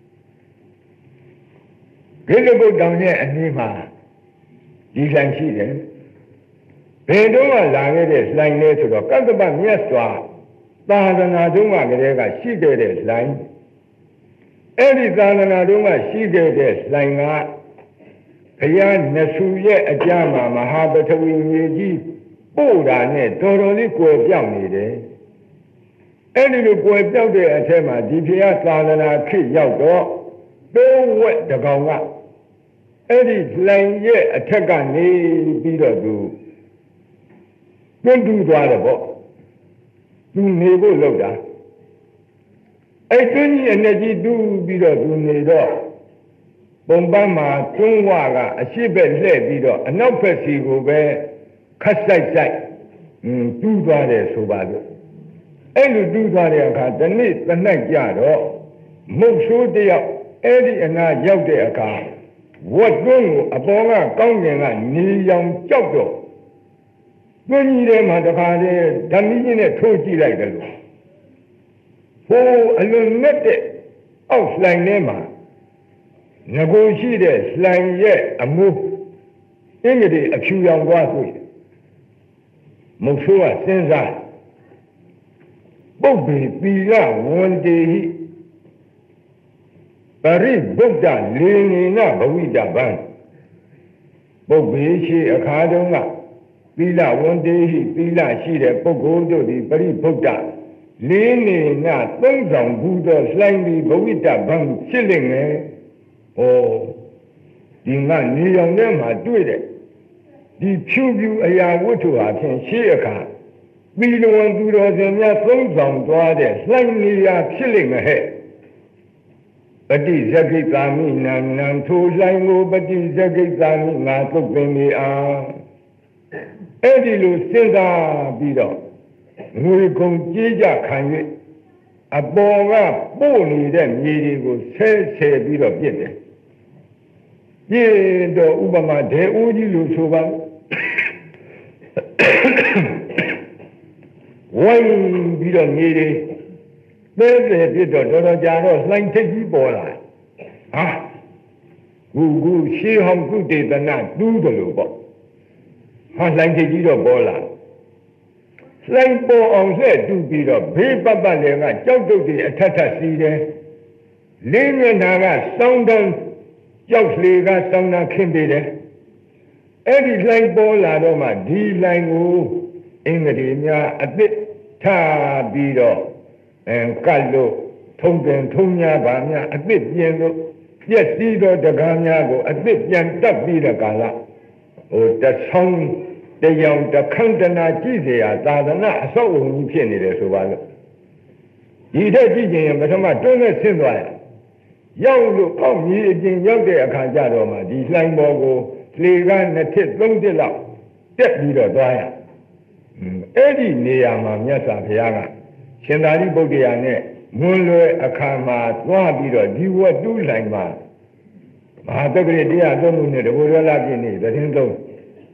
ဂိဇကုတ်တောင်ရဲ့အနည်းမှာဒီလှိုင်ရှိတယ်ဘယ်တော့မှလာခဲ့တဲ့လှိုင်လဲဆိုတော့ကတ္တပမြတ်စွာသာသနာတုန်းကကလေးကရှိခဲ့တဲ့လှိုင်အဲ့ဒီသာသနာတုန်းကရှိခဲ့တဲ့လှိုင်ကဘုရားနဆူရဲ့အကြမ်းမှာမဟာပထဝီမြေကြီးပို့တာနဲ့တော်တော်လေးကွယ်ပြောင်းနေတယ်အဲ့ဒီလိုကွယ်ပြောက်တဲ့အထက်မှာဒီဘုရားသာသနာခေတ်ရောက်တော့တိုးဝက်တကောင်ကအဲ့ဒီလှိုင်ရဲ့အထက်ကနေပြီးတော့သူတွန်းတူသွားတယ်ပေါ့သူနေဖို့လုပ်တာအဲ့တွင်းကြီးအနေကြီးတူးပြီးတော့သူနေတော့ပုံပန်းမှာတွန်းဝကအရှိဘက်လှည့်ပြီးတော့အနောက်ဘက်စီကိုပဲခတ်ဆိုင်တူးသွားတယ်ဆိုပါလို့အဲ့လိုတူးသွားတဲ့အခါဒီနေ့တနက်ကြတော့မုတ်ဆိုးတယောက်အဲ့ဒီအနာရောက်တဲ့အခါဝတ်တွန်းကိုအပေါ်ကကောင်းကျင်ကနေရောင်ကြောက်တော့တွင်းကြီးထဲမှာတခါတည်းဓမီကြီးနဲ့ထိုးကြည့်လိုက်တယ်လို့ဟိုအလွန်နဲ့တဲ့အောက်လှိုင်ထဲမှာငကိုရှိတဲ့လှိုင်ရဲ့အမှုအင်္ဂတိအဖြူရောင်သွားတွေ့မုတ်ဆိုးကစဉ်းစားပုပ္ပေသီလဝန္တေဟိပရိဗုဒ္ဓလေနေနဘဝိတဗံပုပ္ပေရှိအခါတုန်းကသီလဝန္တေဟိသီလရှိတဲ့ပုဂ္ဂိုလ်တို့သည်ပရိဗုဒ္ဓလေးနေနသုံးဆောင်ဘူးသောလှိုင်းပြီးဘဝိတဗံဖြစ်လိမ့်မယ်။ဩဒီကနေရောင်ထဲမှာတွေ့တဲ့ဒီဖြူဖြူအရာဝတ္ထုဟာဖြင့်ရှေးအခါသီလဝန်သူတော်စင်များသုံးဆောင်သွားတဲ့လှိုင်းနေရာဖြစ်လိမ့်မယ်ဟဲ့ပฏิဇဂိတာမိနံနံထိုလှိုင်းကိုပฏิဇဂိတာမိငါသုတ်ပင်နေအားအဲ့ဒီလိုစဉ်းစားပြီးတော့ငွေကုန်ကြေးကြခံ၍အပေါ်ကပို့နေတဲ့မြေတွေကိုဆဲပြီးတော့ပြစ်တယ်ပြစ်တော့ဥပမာဒဲဦးကြီးလို့ဆိုပါဝိုင်းပြီးတော့မြေတွေသေးပြစ်တော့တော်တော်ကြာတော့လှိုင်းထိပ်ကြီးပေါ်လာဟာခုရှေးဟောင်းကုတေသနာတူးတယ်လို့ပေါ့ဟာလှိုင်းထိပ်ကြီးတော့ပေါ်လာလှိုင်းပေါ်အောင်လှဲ့တူးပြီးတော့ဘေးပတ်လည်းကကြောက်တုတ်တွေအထက်စီးတယ်လေးမျက်နှာကစောင်းတန်းကြောက်လေကစောင်းနာခင်းပေးတယ်အဲ့ဒီလိုင်းပေါ်လာတော့မှဒီလိုင်းကိုအင်္ဂလိပ်များအသစ်ထားပြီးတော့ကတ်လို့ထုံတင်ထုံများပါများအသစ်ပြင်လို့ပြက်စီးတော့တကားများကိုအသစ်ပြန်တက်ပြီးတဲ့ကာလတဆောင်းတယောင်တခန့်တနာကြည့်เสียသာသနာအဆောက်အဦကြီးဖြစ်နေတယ်ဆိုပါလို့ဒီတဲ့ကြည့်ရင်ပထမတွန်းနဲ့ဆင်းသွားရရောက်လို့အောက်ကြီးအပြင်ရောက်တဲ့အခါကျတော့မှဒီလှိုင်းပေါ်ကိုလေကနှစ်ထစ်သုံးထစ်လောက်တက်ပြီးတော့သွားရအဲ့ဒီနေရာမှာမြတ်စွာဘုရားကရှင်သာရိပုတ္တရာနဲ့မွန်းလွယ်အခါမှာသွားပြီးတော့ဒီဝတ္တုလှိုင်းမှာမဟာတက္ကရာတရားသုံးမှုနဲ့တဘောရလာပြည့်နေသတင်းသုံး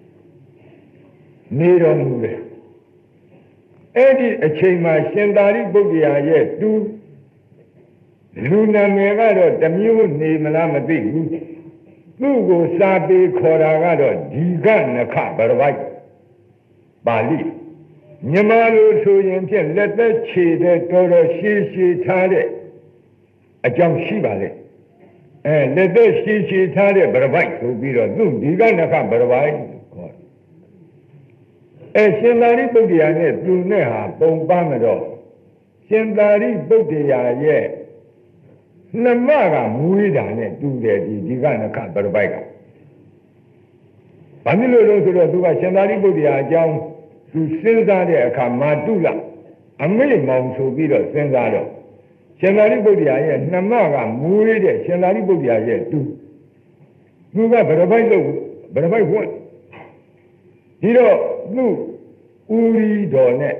နေတော်မူတယ်အဲ့ဒီအချိန်မှာရှင်သာရိပုတ္တရာရဲ့တူလူနာမည်ကတော့တမျိုးနေမလားမသိဘူးသူ့ကိုစာပေခေါ်တာကတော့ဒီကနခဗရပိုက်ပါဠိမြန်မာလိုဆိုရင်ဖြင့်လက်သက်ခြေတဲ့တော်တော်ရှည်ရှည်ထားတဲ့အကြောင်းရှိပါလေလက်သက်ရှည်ရှည်ထားတဲ့ဗရပိုက်ဆိုပြီးတော့သူဒီကနခဗရပိုက်ခေါ်ရှင်သာရိပုတ္တရာနဲ့သူနဲ့ဟာပုံပန်းမတော့ရှင်သာရိပုတ္တရာရဲ့နှမကမူးတာနဲ့တူတယ်ဒီကနခဗရပိုက်ကဘာဖြစ်လို့လဲဆိုတော့သူကရှင်သာရိပုတ္တရာအကြောင်းသူစဉ်းစားတဲ့အခါမာတုလအမေမောင်ဆိုပြီးတော့စဉ်းစားတော့ရှင်သာရိပုတ္တရာရဲ့နှမကမူးတဲ့ရှင်သာရိပုတ္တရာရဲ့သူကဗရပိုက်လို့ဗရပိုက်ဝင်ဒီတော့သူဥရီတော်နဲ့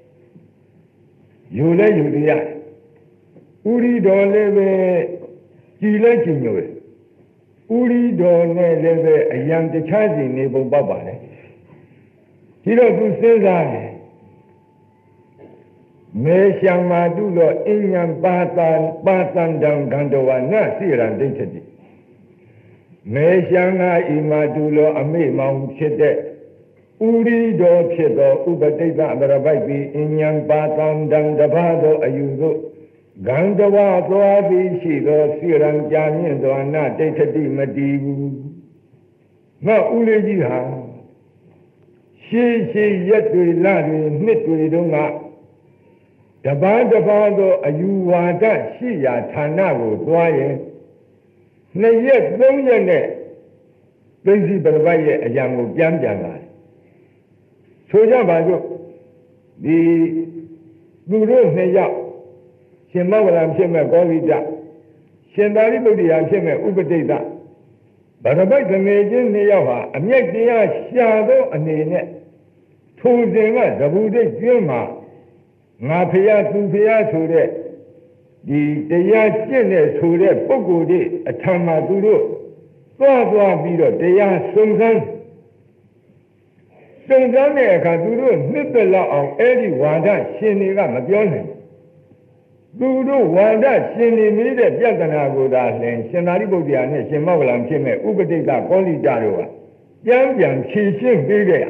ယူလဲယူတရားဥရီတော်လည်းပဲကြည်လဲကြည်ညိုတယ်ဥရီတော်နဲ့လည်းပဲအယံတခြားစီနေပုံပေါက်ပါလေဒီတော့သူစဉ်းစားတယ်မေရှံမာတုလောအញ្ញံပါတံတံဂန္ဓဝနစိရံဒိဋ္ဌတိမေရှံငါဣမာတုလောအမေမောင်ဖြစ်တဲ့ဥရီတော်ဖြစ်သောဥပတိတ်တဗရပိုက်ပြီးအញ្ញံပါတံတံတပါသောအယူသို့ဂန္ဓဝသွားပြီးရှိသောစိရံကြာမြင့်သောနဒိဋ္ဌတိမတည်ဘူးငါဥလေးကြီးဟာရှေးရက်တွေလတွေနှစ်တွေတုန်းကတပါးသောအယူဝါဒရှိရာဌာနကိုသွားရင်2ရက်3ရက်နဲ့သိသိပရပိုက်ရဲ့အရာကိုပြန်လာတယ်ဆိုကြပါစို့ဒီသူတို့2ယောက်ရှင်မောဂလဖြစ်မဲ့ကောလိတရှင်သာရိပုတ္တရာဖြစ်မဲ့ဥပတိတ်တဗရပိုက်သမီးချင်း2ယောက်ဟာအမျက်တရားရှာသောအနေနဲ့ထိုစဉ်ကသဘူတိတ်ကျွန်းမှာငါဖရာသူဖရာဆိုတဲ့ဒီတရားကျင့်တဲ့ဆိုတဲ့ပုဂ္ဂိုလ်တွေအထံမှာသူတို့သွားပြီးတော့တရားစုံစမ်းတဲ့အခါသူတို့နှစ်သက်လောက်အောင်အဲ့ဒီဝါဒရှင်တွေကမပြောနိုင်သူတို့ဝါဒရှင်နေမိတဲ့ပြဿနာကိုသာလျှင်ရှင်သာရိပုတ္တရာနဲ့ရှင်မောဂလံဖြစ်မဲ့ဥပတိတ်ကကောလိတတို့ကပြန်ဖြေရှင်းပေးကြရ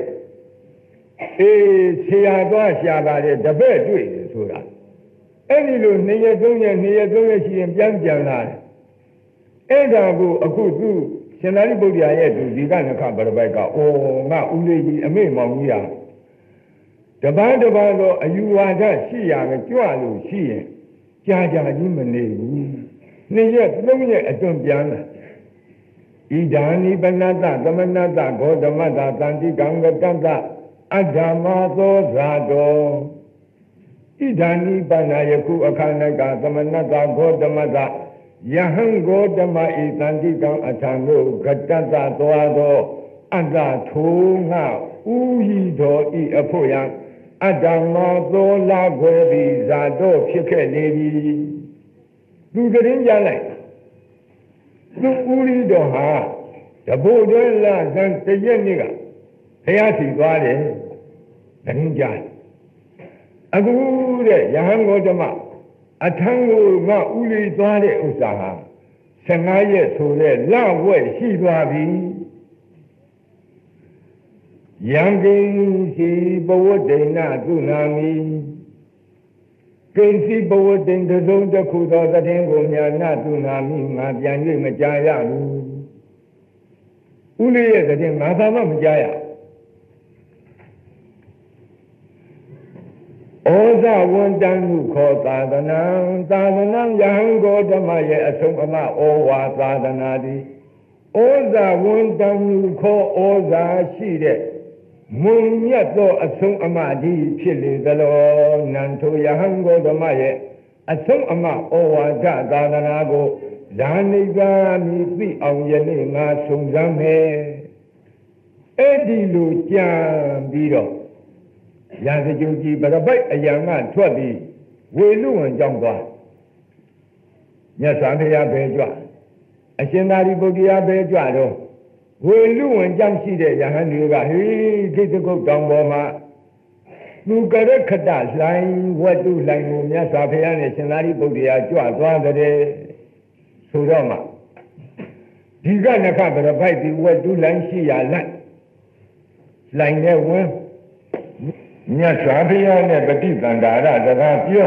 ဆရာသွားရှာပါတယ်တပည့်တွေ့တယ်ဆိုတာအဲ့ဒီလို2ရက်3ရက်ရှိရင်ပြန်လာတယ်အဲ့ဒါကိုအခုသူရှင်သာရိပုတ္တရာရဲ့သူဒီကနခဗရပိုက်ကငါဦးလေးကြီးအမေမောင်ကြီးဟာတပန်းသောအယူဝါဒရှိရမယ်ကြွလို့ရှိရင်ကြာကြီးမနေဘူး2ရက်3ရက်အတွန်းပြန်လာဣဒာနိပနတသမနတဂေါတမတသန္တိကံကတ္တအဓမ္မသောဇာတောဣဒာနိပနာယခုအခါ၌ကသမနတဂေါတမတယဟံဂေါတမဤသန္တိကံအထံတို့ကတ္တသွားသောအတ္တထိုးငါဥဟိတော်ဤအဖို့ယံအတ္တမသောလာခွဲပြီးဇာတော့ဖြစ်ခဲ့လေပြီသူကရင်ကြလိုက်သူဥရိတော်ဟာတဘုဒ္ဓလာဇန်တရက်နေ့ကဘုရားစီသွားတယ်ကရင်ကြအခုတဲ့ယဟန်ဂေါတမအထံကိုငါဥလိသွားတဲ့ဥစ္စာဟာ15ရက်ဆိုတဲ့လဝက်ရှိသွားပြီယံကိစီဘဝဒိဏသုနာမိကိစီဘဝဒိဏသုံးတစ်ခုသောသတ္တင်ကိုမြာနသုနာမိငါပြန်၍မကြားရဘူးဦးလေးရဲ့တဲ့ငါသာမှမကြားရဩဇဝန္တံဟုခေါ်သာသနာသာသနာယဟန်ကိုဓမ္မရဲ့အဆုံးအမဩဝါသာသနာသည်ဩဇဝန္တံဟုခေါ်ဩဇာရှိတဲ့မုံမြတ်သောအဆုံးအမသည်ဖြစ်လေသလောနန္ထိုယဟန်ကိုဓမ္မရဲ့အဆုံးအမဩဝါဒသာသနာကိုဇာနိဗ္ဗာန်မြည်သိအောင်ယနေ့ငါဆုံးစမ်းမယ်အဲ့ဒီလိုကြံပြီးတော့ရာဇကြုံကြီးပရပိုက်အယံကထွက်ပြီးဝေလူဝင်ကြောင်းသွားမြတ်စွာဘုရားပဲကြွအရှင်သာရိပုတ္တရာပဲကြွတော့ဝေလူဝင်ကြောင်းရှိတဲ့ယဟန်တွေကဟေးခိတကုတ်တောင်ပေါ်မှာသူကရခတလှိုင်းဝတ္တုလှိုင်းကိုမြတ်စွာဘုရားနဲ့ရှင်သာရိပုတ္တရာကြွသွားတဲ့ဆိုတော့မှဒီကနခပရပိုက်ဒီဝတ္တုလှိုင်းရှိရလိုက်လှိုင်းနဲ့ဝင်မြတ်စွာဘုရားနဲ့ပฏิသန္တာရစကားပြော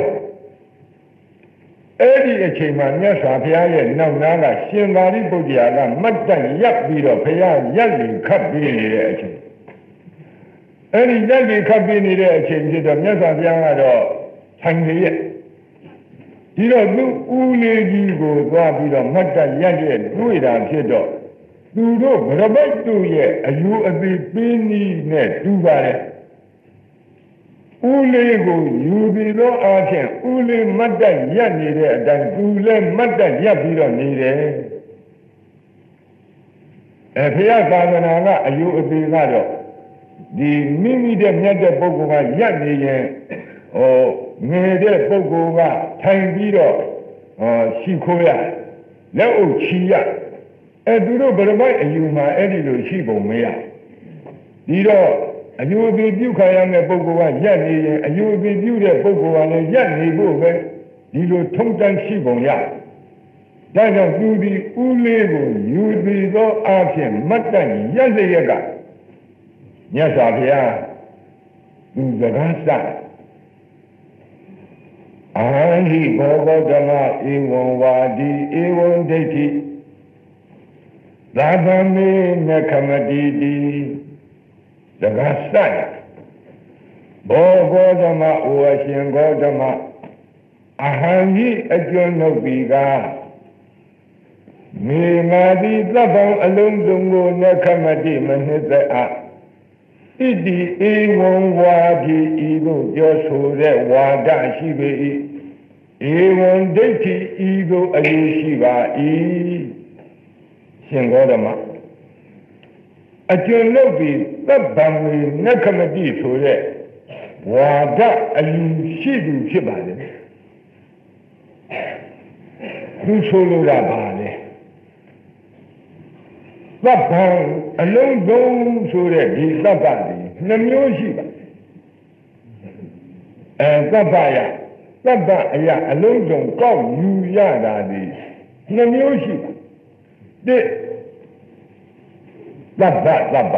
အဲ့ဒီအချိန်မှာမြတ်စွာဘုရားရဲ့နောက်နားကရှင်သာရိပုတ္တရာကမတ်တန်ရပ်ပြီးတော့ဘုရားရက်လီခတ်ပြီးနေတဲ့အချိန်အဲ့ဒီရက်လီခတ်ပြီးနေတဲ့အချိန်ဖြစ်တော့မြတ်စွာဘုရားကတော့ထိုင်နေရဲ့ဒီတော့သူဦးလေးကြီးကိုသွားပြီးတော့မတ်တန်ရက်ရဲ့တွေ့တာဖြစ်တော့သူတို့ဗရပိုက်တို့ရဲ့အယူအသေးပေးနည်းနဲ့တူပါတယ်ဦးလေးကိုယူပြီးတော့အားဖြင့်ဦးလေးမတ်တက်ရက်နေတဲ့အတိုင်းသူလည်းမတ်တက်ရက်ပြီးတော့နေတယ်ဘုရားသာသနာကအယူအသေးကတော့ဒီမိမိတဲ့မြတ်တဲ့ပုဂ္ဂိုလ်ကရက်နေရင်ငယ်တဲ့ပုဂ္ဂိုလ်ကထိုင်ပြီးတော့ရှိခိုးရလက်အုပ်ချီရသူတို့ဗရမိုက်အယူမှာအဲ့ဒီလိုရှိပုံမရဒီတော့အယူအသေးပြုခံရမယ့်ပုဂ္ဂိုလ်ကရက်နေရင်အယူအသေးပြုတဲ့ပုဂ္ဂိုလ်ကလည်းရက်နေဖို့ပဲဒီလိုထုံတန်းရှိပုံရဒါကြောင့်သူဒီဦးလေးကိုယူပြီးသောအဖြစ်မတ်တန်ရက်စရက်ကမြတ်စွာဘုရားသူစကားစအာဟိဘောဂဓမ္မဧဝံဝါဒီဧဝံဒိဋ္ဌိသာသမေနခမတိတိစကားစရဘောဂဓမ္မဩဝရှင်ဂေါဓမ္မအဟံဟိအကျွန်းနှုတ်ပြီးကမေငါသည်သဗ္ဗံအလုံးစုံကိုနခမတိမနှစ်သက်အဣတိဧဝံဝါဒီဤသို့ပြောဆိုတဲ့ဝါဒရှိပေ၏ဧဝံဒိဋ္ဌိဤသို့အယူရှိပါ၏ရှင်ဂေါဓမ္မအကျွန်းလုပ်ပြီးသဗ္ဗံနခမတိဆိုတဲ့ဝါဒအယူရှိသူဖြစ်ပါလေသူဆိုလိုတာပါလေသဗ္ဗံအလုံးစုံဆိုတဲ့ဒီသဗ္ဗဒီနှမျိုးရှိပါသဗ္ဗယသဗ္ဗအယအလုံးစုံကောက်ယူရတာဒီနှမျိုးရှိပါတစ်သဗ္ဗသဗ္ဗ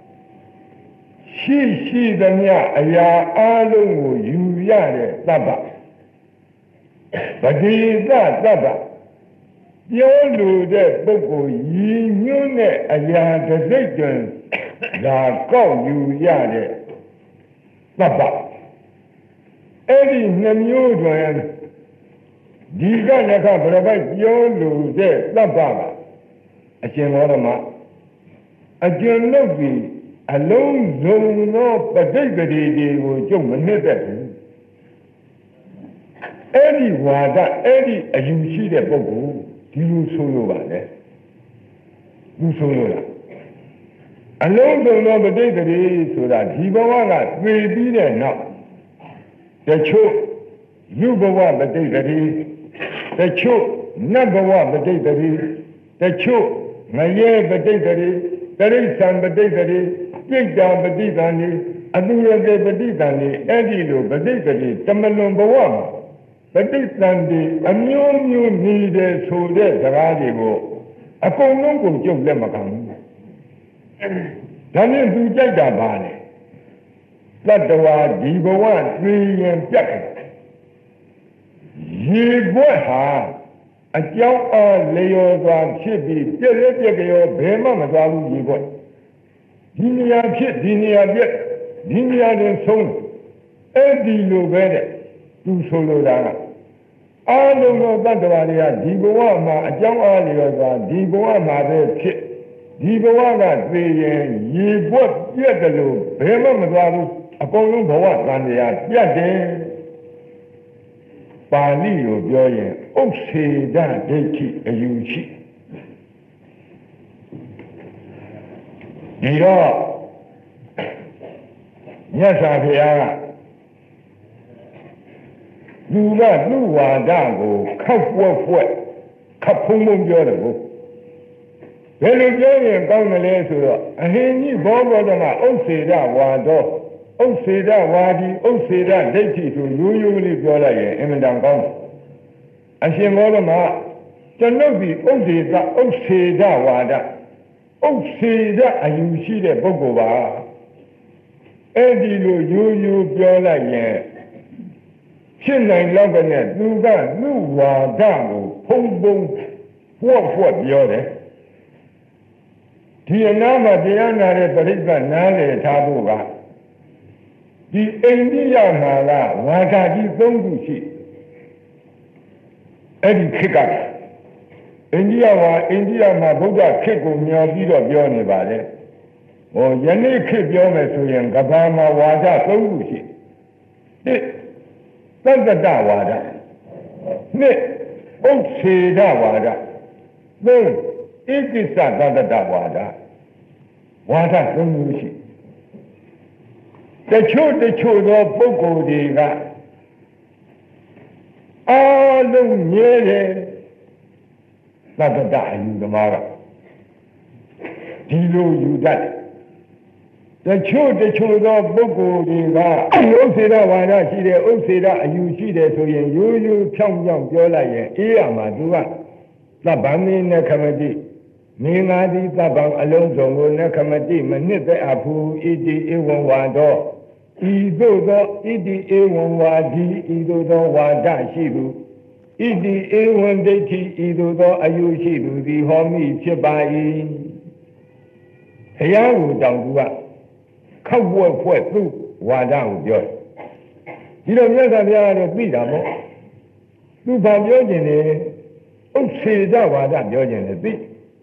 ရှိသမျှအရာအလုံးကိုယူရတဲ့သဗ္ဗပတိသသဗ္ဗပြောလိုတဲ့ပုဂ္ဂိုလ်ရည်ညွှန်းတဲ့အရာတစ်စိတ်တွင်လာကောက်ယူရတဲ့သဗ္ဗအဲ့ဒီနှမျိုးတွင်ဒီကနခဗရပိုက်ပြောလိုတဲ့သဗ္ဗကအရှင်ဘောဓမအကျဉ်းလုပ်ပြီးအလုံးစုံသောပဋိပတိတွေကိုကျုပ်မနှစ်သက်ဘူးအဲ့ဒီဝါဒအဲ့ဒီအယူရှိတဲ့ပုဂ္ဂိုလ်ဒီလိုဆိုလိုပါလေသူဆိုလိုလားအလုံးစုံသောပဋိပတိဆိုတာဒီဘဝကသိပြီးတဲ့နောက်တချို့လူဘဝပဋိပတိတချို့နတ်ဘဝပဋိပတိတချို့ငရဲပဋိပတိတရိစ္ဆာန်ပဋိပတိပြိတ္တာပဋိသန္ဓေအတုရကေပဋိသန္ဓေအဲ့ဒီလိုပဋိပတိတမလွန်ဘဝမှာပဋိသန္ဓေအမျိုးမျိုးနေတဲ့ဆိုတဲ့စကားတွေကိုအကုန်လုံးကိုကြုတ်လက်မခံဘူးဒါနဲ့သူကြိုက်တာပါလေတတ္တဝါဒီဘဝသိရင်ပြတ်တယ်ရေဘွက်ဟာအကြောင်းအားလျော်စွာဖြစ်ပြီးပြည့်ပြည့်ကြောဘယ်မှမသွားဘူးကြီးကွဒီနေရာဖြစ်ဒီနေရာပြည့်ဒီနေရာတွင်ဆုံးအဲ့ဒီလိုပဲတဲ့သူဆိုလိုတာကအားလုံးသောတတ္တဝါတွေကဒီဘဝမှာအကြောင်းအားလျော်စွာဒီဘဝမှာပဲဖြစ်ဒီဘဝကသိရင်ရေပွက်ပြည့်တယ်လို့ဘယ်မှမသွားဘူးအကုန်လုံးဘဝသံတရားပြတ်တယ်ပါဠိကိုပြောရင်ဥစ္စေဒဒိဋ္ဌိအယူရှိဒီတော့မြတ်စွာဘုရားကလူကလူဝါဒကိုခောက်ပွက်ပွက်ခပ်ဖုံးဖုံးပြောတယ်ကိုဘယ်လိုပြောရင်ကောင်းတယ်လဲဆိုတော့အဟိနိဘောဂေါတမဥစ္စေဒဝါဒောဥစ္စေဒဝါဒီဥစ္စေဒဒိဋ္ဌိဆိုရိုးရိုးလေးပြောလိုက်ရင်အင်မတန်ကောင်းတယ်အရှင်ဘောဓမကျွန်ုပ်ဒီဥစ္စေဒဝါဒဥစ္စေဒအယူရှိတဲ့ပုဂ္ဂိုလ်ပါအဲ့ဒီလိုရိုးရိုးပြောလိုက်ရင်ဖြစ်နိုင်တော့ကနဲ့သူကလူဝါဒကိုဖုံးဖုံးဖွက်ဖွက်ပြောတယ်ဒီအနာမှာတရားနာတဲ့ပရိသတ်နားလည်ထားဖို့ကဒီအိန္ဒိယမှာကဝါဒကြီး၃ခုရှိအဲ့ဒီခေတ်ကအိန္ဒိယမှာဗုဒ္ဓခေတ်ကိုမျှော်ပြီးတော့ပြောနေပါတယ်ဟောယနေ့ခေတ်ပြောမယ်ဆိုရင်ကမ္ဘာမှာဝါဒ၃ခုရှိသတ္တတဝါဒနှစ်ဥစ္စေဒဝါဒသုံးဧကိစ္စသတ္တတဝါဒဝါဒ၃ခုရှိတချို့သောပုဂ္ဂိုလ်တွေကအားလုံးမြဲတယ်သတ္တတအယူသမားကဒီလိုယူတတ်တယ်တချို့သောပုဂ္ဂိုလ်တွေကဥစ္စေဒဝါဒရှိတယ်ဥစ္စေဒအယူရှိတယ်ဆိုရင်ရိုးရိုးဖြောင်းဖြောင်းပြောလိုက်ရင်အေးရမှာသူကသဗ္ဗံမေနခမတိမင်းငါသည်သဗ္ဗံအလုံးစုံကိုနခမတိမနှစ်သက်အပ်ဘူးဣတိဧဝံဝါဒောဤသို့သောဣတိဧဝံဝါဒီဤသို့သောဝါဒရှိသူဣတိဧဝံဒိဋ္ဌိဤသို့သောအယူရှိသူသည်ဟောမိဖြစ်ပါ၏ဘုရားကိုတောင်သူကခောက်ပွက်ဖွက်သူ့ဝါဒကိုပြောဒီလိုမြတ်စွာဘုရားကတော့သိတာမို့သူဘာပြောခြင်းလဲဥစ္စေဒဝါဒပြောခြင်းလဲသိ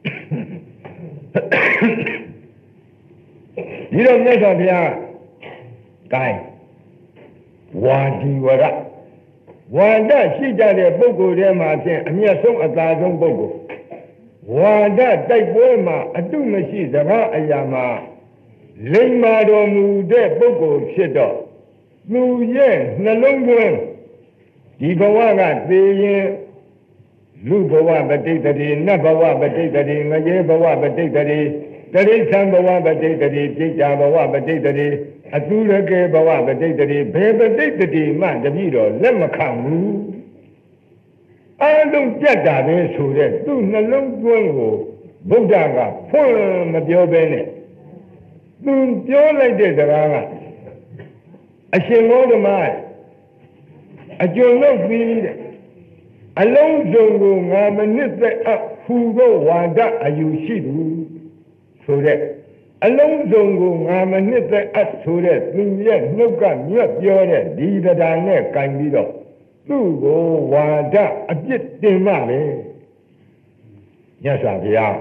ဒီလိုမြတ်စွာဘုရားကဲဝါဒီဝရဝါဒရှိကြတဲ့ပုဂ္ဂိုလ်ထဲမှာဖြင့်အမျက်ဆုံးအသာဆုံးပုဂ္ဂိုလ်ဝါဒတိုက်ပွဲမှာအတုမရှိစကားအရာမှာလိမ္မာတော်မူတဲ့ပုဂ္ဂိုလ်ဖြစ်တော့သူရဲ့နှလုံးသွင်းဒီဘဝကသိရင်လူဘဝပဋိတ္တိနတ်ဘဝပဋိတ္တိငရေဘဝပဋိတ္တိတိရိစ္ဆာန်ဘဝပဋိတ္တိပြိတ္တာဘဝပဋိတ္တိအတုရကေဘဝပဋိတ္တိဘယ်ပဋိတ္တိမှတပြည့်တော့လက်မခံဘူးအလုံးပြတ်တာပဲဆိုတဲ့သူ့နှလုံးသွင်းကိုဗုဒ္ဓကဖွင့်မပြောဘဲနဲ့သူပြောလိုက်တဲ့စကားကအရှင်မောဓမအကျုံလို့ပြီးတဲ့အလုံးစုံကိုငါမနစ်သက်အပ်ဟူသောဝါဒအယူရှိသူဆိုတဲ့အလုံးစုံကိုငါမနစ်သက်အပ်ဆိုတဲ့သူရဲ့နှုတ်ကမြတ်ပြောတဲ့ဒီတရားနဲ့ကင်ပြီးတော့သူ့ကိုဝါဒအပြစ်တင်မှပဲညစွာဘုရား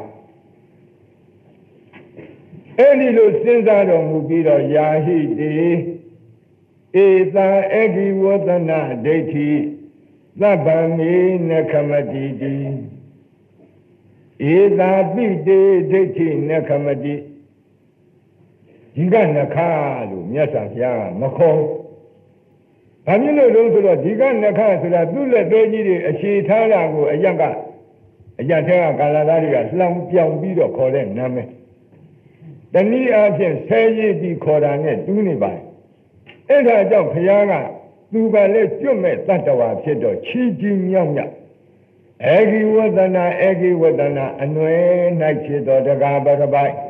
အဲ့ဒီလိုစဉ်းစားတော်မူပြီးတော့ယာဟိတေဧသာအဂိဝသနာဒိဋ္ဌိသဗ္ဗမေနခမတိတိဧသာပိတေဒိဋ္ဌိနခမတိဒီကနခလို့မြတ်စွာဘုရားမခေါ်ဘာဖြစ်လို့လဲဆိုတော့ဒီကနခဆိုတာသူ့လက်သေးကြီးတွေအခြေထားတာကိုအရထဲကကာလသားတွေကလှောင်ပြောင်ပြီးတော့ခေါ်တဲ့နာမည်တနည်းအားဖြင့်ဆဲရည်ပြီးခေါ်တာနဲ့တူးနေပါတယ်အဲ့ဒါကြောင့်ဘုရားကသူကလည်းကျွတ်မဲ့တတ္တဝါဖြစ်တော့ချီးကျူးမြောက်မြတ်အေဂိဝတနာအနွယ်၌ဖြစ်တော်တကားပရပိုက်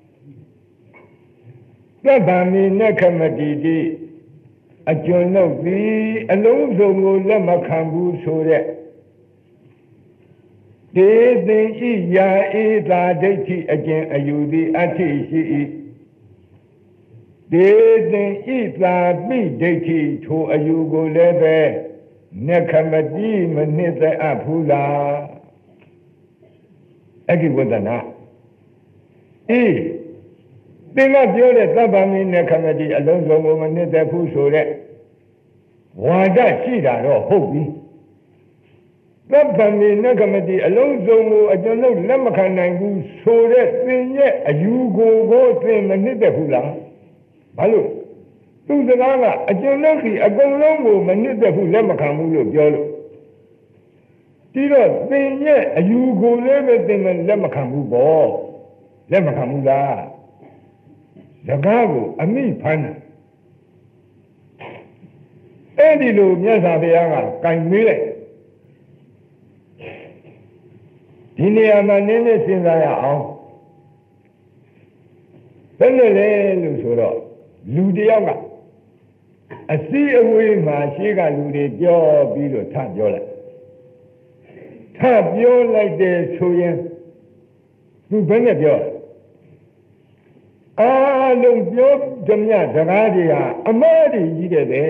သဗ္ဗမေနခမတိတိအကျွန်ုပ်သည်အလုံးစုံကိုလက်မခံဘူးဆိုတဲ့ဒေသင်ဤယာဧသာဒိဋ္ဌိအကျင့်အယူသည်အဋ္ဌိရှိ၏ဒေသင်ဤသာပိဒိဋ္ဌိထိုအယူကိုလည်းပဲနက္ခမတိမနှစ်သက်အပ်ဘူးလားအကိဝဒနာသင်ကပြောတဲ့သဗ္ဗမေနက္ခမတိအလုံးစုံကိုမနှစ်သက်ဘူးဆိုတဲ့ဝါဒရှိတာတော့ဟုတ်ပြီသဗ္ဗမေနက္ခမတိအလုံးစုံကိုအကျွန်ုပ်လက်မခံနိုင်ဘူးဆိုတဲ့သင်ရဲ့အယူကိုသင်မနှစ်သက်ဘူးလားဘာလို့သူစကားကအကျွန်ုပ်ဒီအကုန်လုံးကိုမနှစ်သက်ဘူးလက်မခံဘူးလို့ပြောလို့ဒီတော့သင်ရဲ့အယူကိုလည်းပဲသင်လက်မခံဘူးပေါ့လက်မခံဘူးလားစကားကိုအမိဖမ်းတာအဲ့ဒီလိုမြတ်စွာဘုရားကကင်မေးလိုက်ဒီနေရာမှာနည်းနည်းစဉ်းစားရအောင်ဘယ်နဲ့လဲလို့ဆိုတော့လူတယောက်ကအစည်းအဝေးမှာရှေ့ကလူတွေပြောပြီးတော့ထပြောလိုက်ထပြောလိုက်တယ်ဆိုရင်သူဘယ်နဲ့ပြောအားလုံးပြောကြမြစကားတွေဟာအမှားတွေကြီးတယ်ပဲ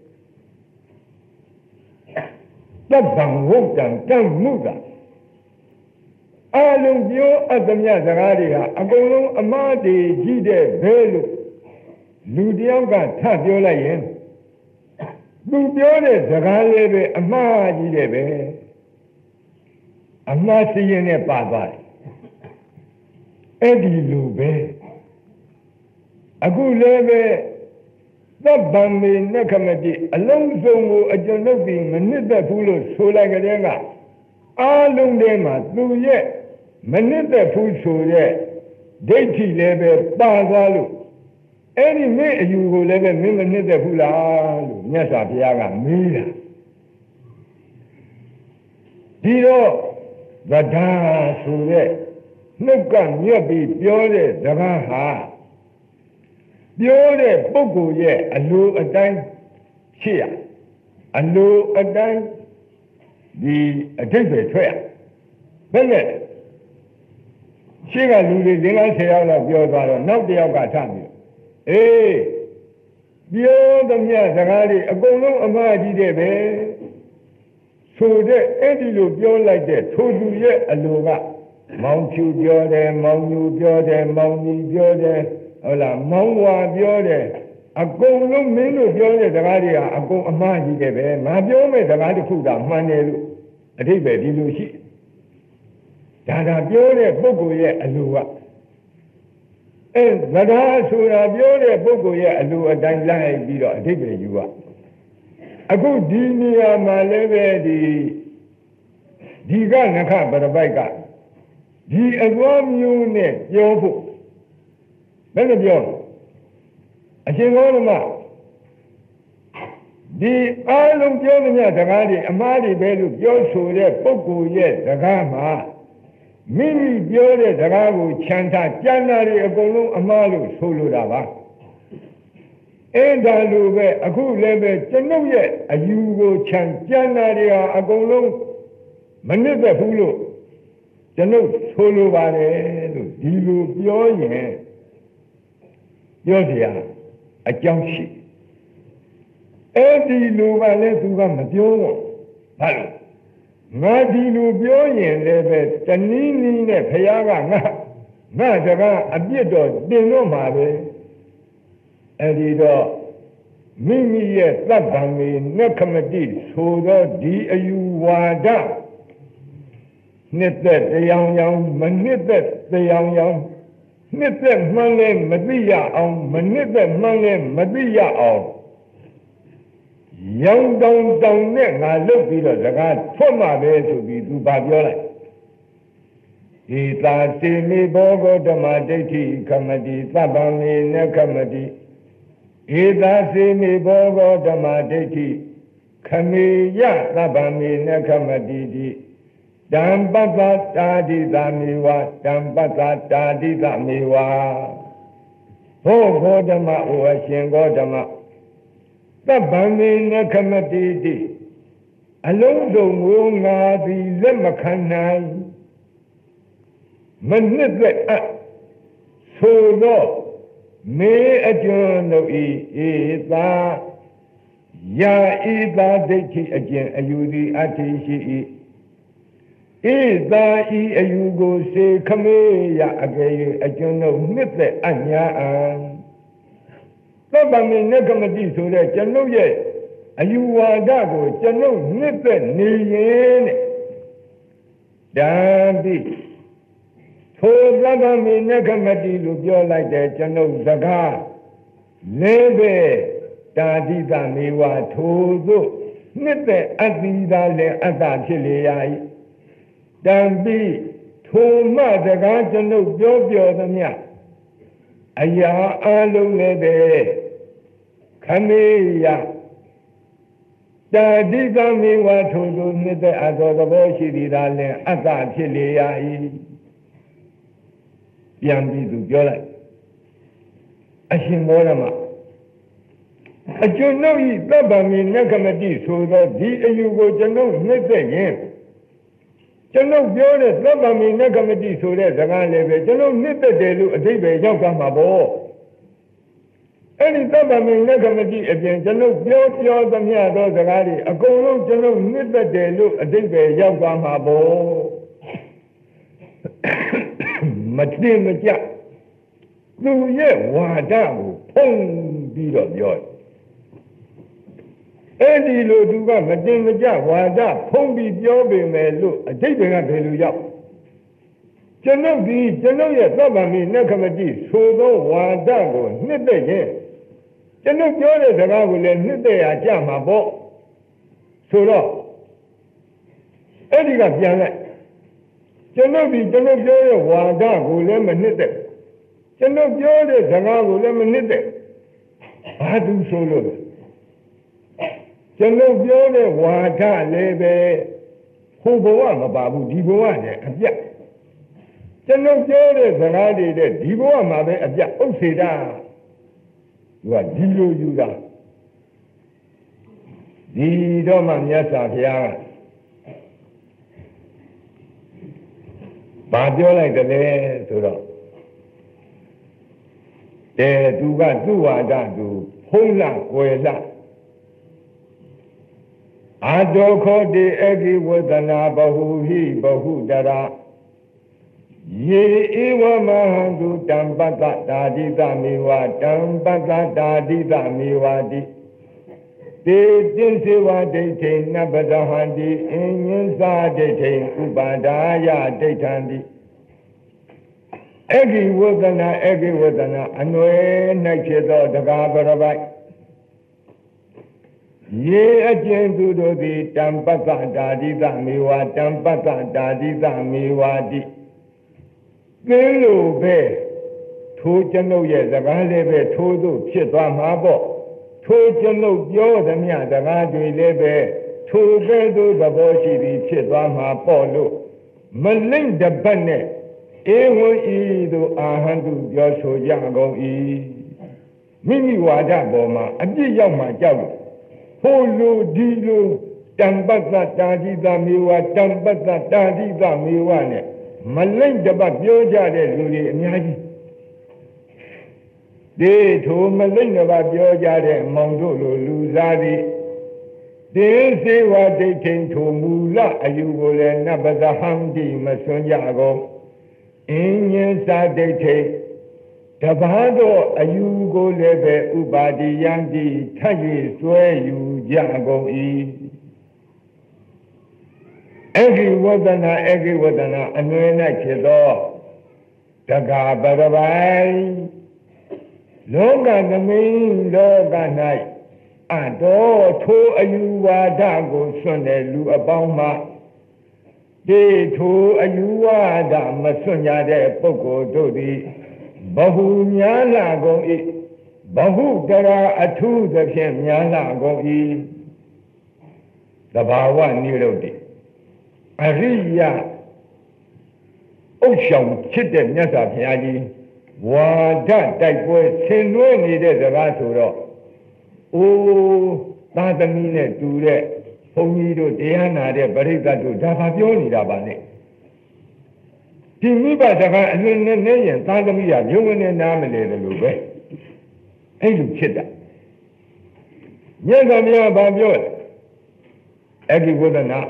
တဗ္ဗံဝုတ်တံတံမှုတာအားလုံးပြောအပ်သမျှစကားတွေဟာအကုန်လုံးအမှားတွေကြီးတဲ့ဘဲလို့လူတယောက်ကထပြောလိုက်ရင်သူပြောတဲ့စကားလေးပဲအမှားကြီးတယ်ပဲအမှားစီရင်နဲ့ပါသွားတယ်အဲ့ဒီလိုပဲအခုလည်းပဲသဗ္ဗမေနက္ခမတိအလုံးစုံကိုအကျွန်ုပ်ဒီမနစ်သက်ဘူးလို့ဆိုလိုက်ကြတဲ့ကအားလုံးထဲမှာသူရဲ့မနစ်သက်ဘူးဆိုတဲ့ဒိဋ္ဌိလည်းပဲပါသွားလို့အဲ့ဒီမင်းအယူကိုလည်းပဲမင်းမနစ်သက်ဘူးလားလို့မြတ်စွာဘုရားကမေးတာဒီတော့ဗဒ္ဓဆိုတဲ့နှုတ်ကမြက်ပြီးပြောတဲ့စကားဟာပြောတဲ့ပုဂ္ဂိုလ်ရဲ့အလိုအတိုင်းဖြစ်ရအလိုအတိုင်းဒီအဓိပ္ပာယ်ထွက်ရဘယ်နဲ့ရှေ့ကလူတွေသင်္ကန်း10ယောက်လောက်ပြောသွားတော့နောက်တစ်ယောက်ကထပြီးပြောသမျှစကားတွေအကုန်လုံးအမှားကြီးတဲ့ပဲဆိုတဲ့အဲ့ဒီလိုပြောလိုက်တဲ့ထိုသူရဲ့အလိုကမောင်ဖြူပြောတယ်မောင်ညူပြောတယ်မောင်ညီပြောတယ်ဟုတ်လားမောင်ဝါပြောတယ်အကုန်လုံးမင်းတို့ပြောတဲ့စကားတွေဟာအကုန်အမှားကြီးတယ်ပဲငါပြောမဲ့စကားတစ်ခုသာမှန်တယ်လို့အဓိပ္ပာယ်ဒီလိုရှိဒါပြောတဲ့ပုဂ္ဂိုလ်ရဲ့အလိုကဗဒ္ဓဆိုတာပြောတဲ့ပုဂ္ဂိုလ်ရဲ့အလိုအတိုင်းလိုက်ပြီးတော့အဓိပ္ပာယ်ယူရအခုဒီနေရာမှာလည်းပဲဒီကနခပရပိုက်ကဒီအသွားမျိုးနဲ့ပြောဖို့ဘယ်လိုပြောအရှင်ဘောဓမဒီအားလုံးပြောသမျှစကားတွေအမှားတွေပဲလို့ပြောဆိုတဲ့ပုဂ္ဂိုလ်ရဲ့စကားမှာမိမိပြောတဲ့စကားကိုခြံထားကြံတာတွေအကုန်လုံးအမှားလို့ဆိုလိုတာပါအဲ့ဒါလိုပဲအခုလည်းပဲကျွန်ုပ်ရဲ့အယူကိုခြံကြံတာတွေဟာအကုန်လုံးမနစ်သက်ဘူးလို့ကျွန်ုပ်ဆိုလိုပါတယ်လို့ဒီလိုပြောရင်ပြောเสียအကြောင်းရှိအဲ့ဒီလိုပါလဲသူကမပြောတော့ဘာလို့ငါဒီလိုပြောရင်လည်းပဲတနည်းနည်းနဲ့ဘုရားကငါစကားအပြစ်တော့တင်တော့မှာပဲအဲ့ဒီတော့မိမိရဲ့သဗ္ဗံမေနက္ခမတိဆိုတော့ဒီအယူဝါဒနှစ်သက်တရားရောင်မနှစ်သက်တရားရောင်နှစ်သက်မှန်းလဲမသိရအောင်မနှစ်သက်မှန်းလဲမသိရအောင်ရောင်တောင်နဲ့ငါလုတ်ပြီးတော့စကားထွက်မှပဲဆိုပြီးသူဘာပြောလိုက်ဧတာစေမိဘောဂောဓမ္မဒိဋ္ဌိခမတိသဗ္ဗံမေနက္ခမတိဧတာစေမိဘောဂောဓမ္မဒိဋ္ဌိခမေယသဗ္ဗံမေနက္ခမတိတိတံပတ္တတာတိသမေဝတံပတ္တတာတိသမေဝဘောဂောဓမ္မဩအရှင်ဂောဓမ္မသဗ္ဗံမေနက္ခမတိတိအလုံးစုံကိုငါသည်လက်မခံနိုင်မနှစ်သက်အပ်ဆိုသောမေအကျွန်းတို့ဤဧသာယာဤသာဒိဋ္ဌိအကျင့်အယူသည်အတ္တိရှိ၏ဧသာဤအယူကိုစေခမေယအကယ်၍အကျွန်းတို့နှစ်သက်အညာအံသဗ္ဗမေနကမတိဆိုတဲ့ကျွန်ုပ်ရဲ့အယူဝါဒကိုကျွန်ုပ်နှစ်သက်နေရင်တဲ့တံပိထိုသဗ္ဗမေနကမတိလို့ပြောလိုက်တဲ့ကျွန်ုပ်စကားလေးပဲတာတိတမေဝထိုသို့နှစ်သက်အတ္တိသာလည်းအတ္တဖြစ်လေရ၏တံပိထိုမှစကားကျွန်ုပ်ပြောသမျှအရာအလုံးလည်းပဲခမေယတာတိတမေဝထိုသို့နှစ်သက်အပ်သောသဘောရှိသည်သာလည်းအတ္တဖြစ်လေရ၏ပြန်ပြီးသူပြောလိုက်အရှင်မောရမအကျွန်ုပ်ဤသဗ္ဗမေနကမတိဆိုသောဒီအယူကိုကျွန်ုပ်နှစ်သက်ရင်ကျွန်ုပ်ပြောတဲ့သဗ္ဗမေနကမတိဆိုတဲ့စကားလည်းပဲကျွန်ုပ်နှစ်သက်တယ်လို့အဓိပ္ပာယ်ရောက်သွားမှာပေါ့အဲ့ဒီသဗ္ဗမေနကမတိအပြင်ကျွန်ုပ်ပြောသမျှသောစကားတွေအကုန်လုံးကျွန်ုပ်နှစ်သက်တယ်လို့အဓိပ္ပာယ်ရောက်သွားမှာပေါ့မတင်မကြသူရဲ့ဝါဒကိုဖုံးပြီးတော့ပြောတယ်အဲ့ဒီလိုသူကမတင်မကြဝါဒဖုံးပြီးပြောပေမဲ့လို့အဓိပ္ပာယ်ကဘယ်လိုရောက်ကျွန်ုပ်ရဲ့သဗ္ဗမေနကမတိဆိုသောဝါဒကိုနှစ်သက်ရင်ကျွန်ုပ်ပြောတဲ့စကားကိုလည်းနှစ်သက်ရကြမှာပေါ့ဆိုတော့အဲ့ဒီကပြန်လိုက်ကျွန်ုပ်ပြောတဲ့ဝါဒကိုလည်းမနှစ်သက်ကျွန်ုပ်ပြောတဲ့စကားကိုလည်းမနှစ်သက်ဘာသူဆိုလို့ကျွန်ုပ်ပြောတဲ့ဝါဒလည်းပဲဟိုဘဝမပါဘူးဒီဘဝနဲ့အပြတ်ကျွန်ုပ်ပြောတဲ့စကားတွေတဲ့ဒီဘဝမှာပဲအပြတ်ဥစ္စေတာသူကဒီလိုယူတာဒီတော့မှမြတ်စွာဘုရားကဘာပြောလိုက်တယ်လဲဆိုတော့သူကသူ့ဝါဒသူဖုံးလာွယ်လာအာတောခောတိအကိဝဒနာဘဟုဟိဘဟုတရာယေဧဝမဟံတုတံပတ္တတာတိတမေဝတံပတ္တတာတိတမေဝတိတေတင်စေဝဒိဋ္ဌိနပဒဟံတိအဉ္ဉ္စာဒိဋ္ဌိဥပါဒါယဒိဋ္ဌံတိအကိဝဒနာအနွယ်၌ဖြစ်သောတကားပရပိုက်ယေအကျဉ်သူတို့သည်တံပတ္တတာတိတမေဝတံပတ္တတာတိတမေဝတိသင်လိုပဲထိုကျွန်ုပ်ရဲ့စကားလည်းပဲထိုသို့ဖြစ်သွားမှာပေါ့ထိုကျွန်ုပ်ပြောသမျှစကားတွေလည်းပဲထိုကဲ့သို့သဘောရှိပြီးဖြစ်သွားမှာပေါ့လို့မလိမ့်တပတ်နဲ့ဧဝံဤသို့အာဟံတုပြောဆိုကြကုန်၏မိမိဝါဒပေါ်မှာအပြစ်ရောက်မှကြောက်လို့ဟိုလိုဒီလိုတံပတ္တတာတိတမေဝတံပတ္တတာတိတမေဝနဲ့မလိမ့်တပတ်ပြောကြတဲ့လူတွေအများကြီးဒီထိုမလိမ့်တပတ်ပြောကြတဲ့မောင်တို့လိုလူစားသည်တေစေဝဒိဋ္ဌိထိုမူလအယူကိုလည်းနပဇဟံတိမစွန့်ကြကုန်အဉ္ဉ္စာဒိဋ္ဌိတပါးသောအယူကိုလည်းပဲဥပါတိယံတိထပ်၍ဆွဲယူကြကုန်၏အဂိဝဒနာအနွယ်၌ဖြစ်သောတကားပရပိုင်လောကသမိန်လောက၌အတော်ထိုအယူဝါဒကိုစွန့်တဲ့လူအပေါင်းမှဒီထိုအယူဝါဒမစွန့်ကြတဲ့ပုဂ္ဂိုလ်တို့သည်ဘဟုများလာကုန်၏ဘဟုတရာအထူးသဖြင့်များလာကုန်၏သဘာဝနိရုဒ္ဓိအရိယဥစ္ဆောင်ဖြစ်တဲ့မြတ်စွာဘုရားကြီးဝါဒတိုက်ပွဲဆင်နွှဲနေတဲ့စကားဆိုတော့အိုးသာသမီနဲ့တူတဲ့ဘုန်းကြီးတို့တရားနာတဲ့ပရိသတ်တို့ဒါဘာပြောနေတာပါလဲဒီမိဘတကအလွန်နဲ့ရင်သားသမီးရရုံဝင်နဲ့နားမလဲတယ်လို့ပဲအဲ့လိုဖြစ်တာမြတ်စွာဘုရားဘာပြောလဲအဲ့ဒီဝဒနာ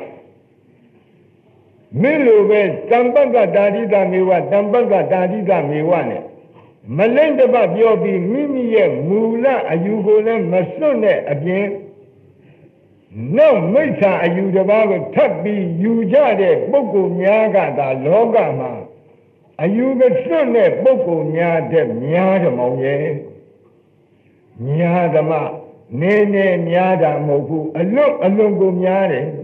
မင်းလိုပဲတံပက္ကတာတိတမေဝတံပက္ကတာတိတမေဝနဲ့မလိမ့်တပတ်ပြောပြီးမိမိရဲ့မူလအယူကိုလည်းမစွန့်တဲ့အပြင်နောက်မိစ္ဆာအယူတစ်ပါးကိုထပ်ပြီးယူကြတဲ့ပုဂ္ဂိုလ်များကသာလောကမှာအယူမစွန့်တဲ့ပုဂ္ဂိုလ်များတဲ့များတယ်မောင်ရဲ့များဓမ္မနေများတာမဟုတ်ဘူးအလွန်ကိုများတယ်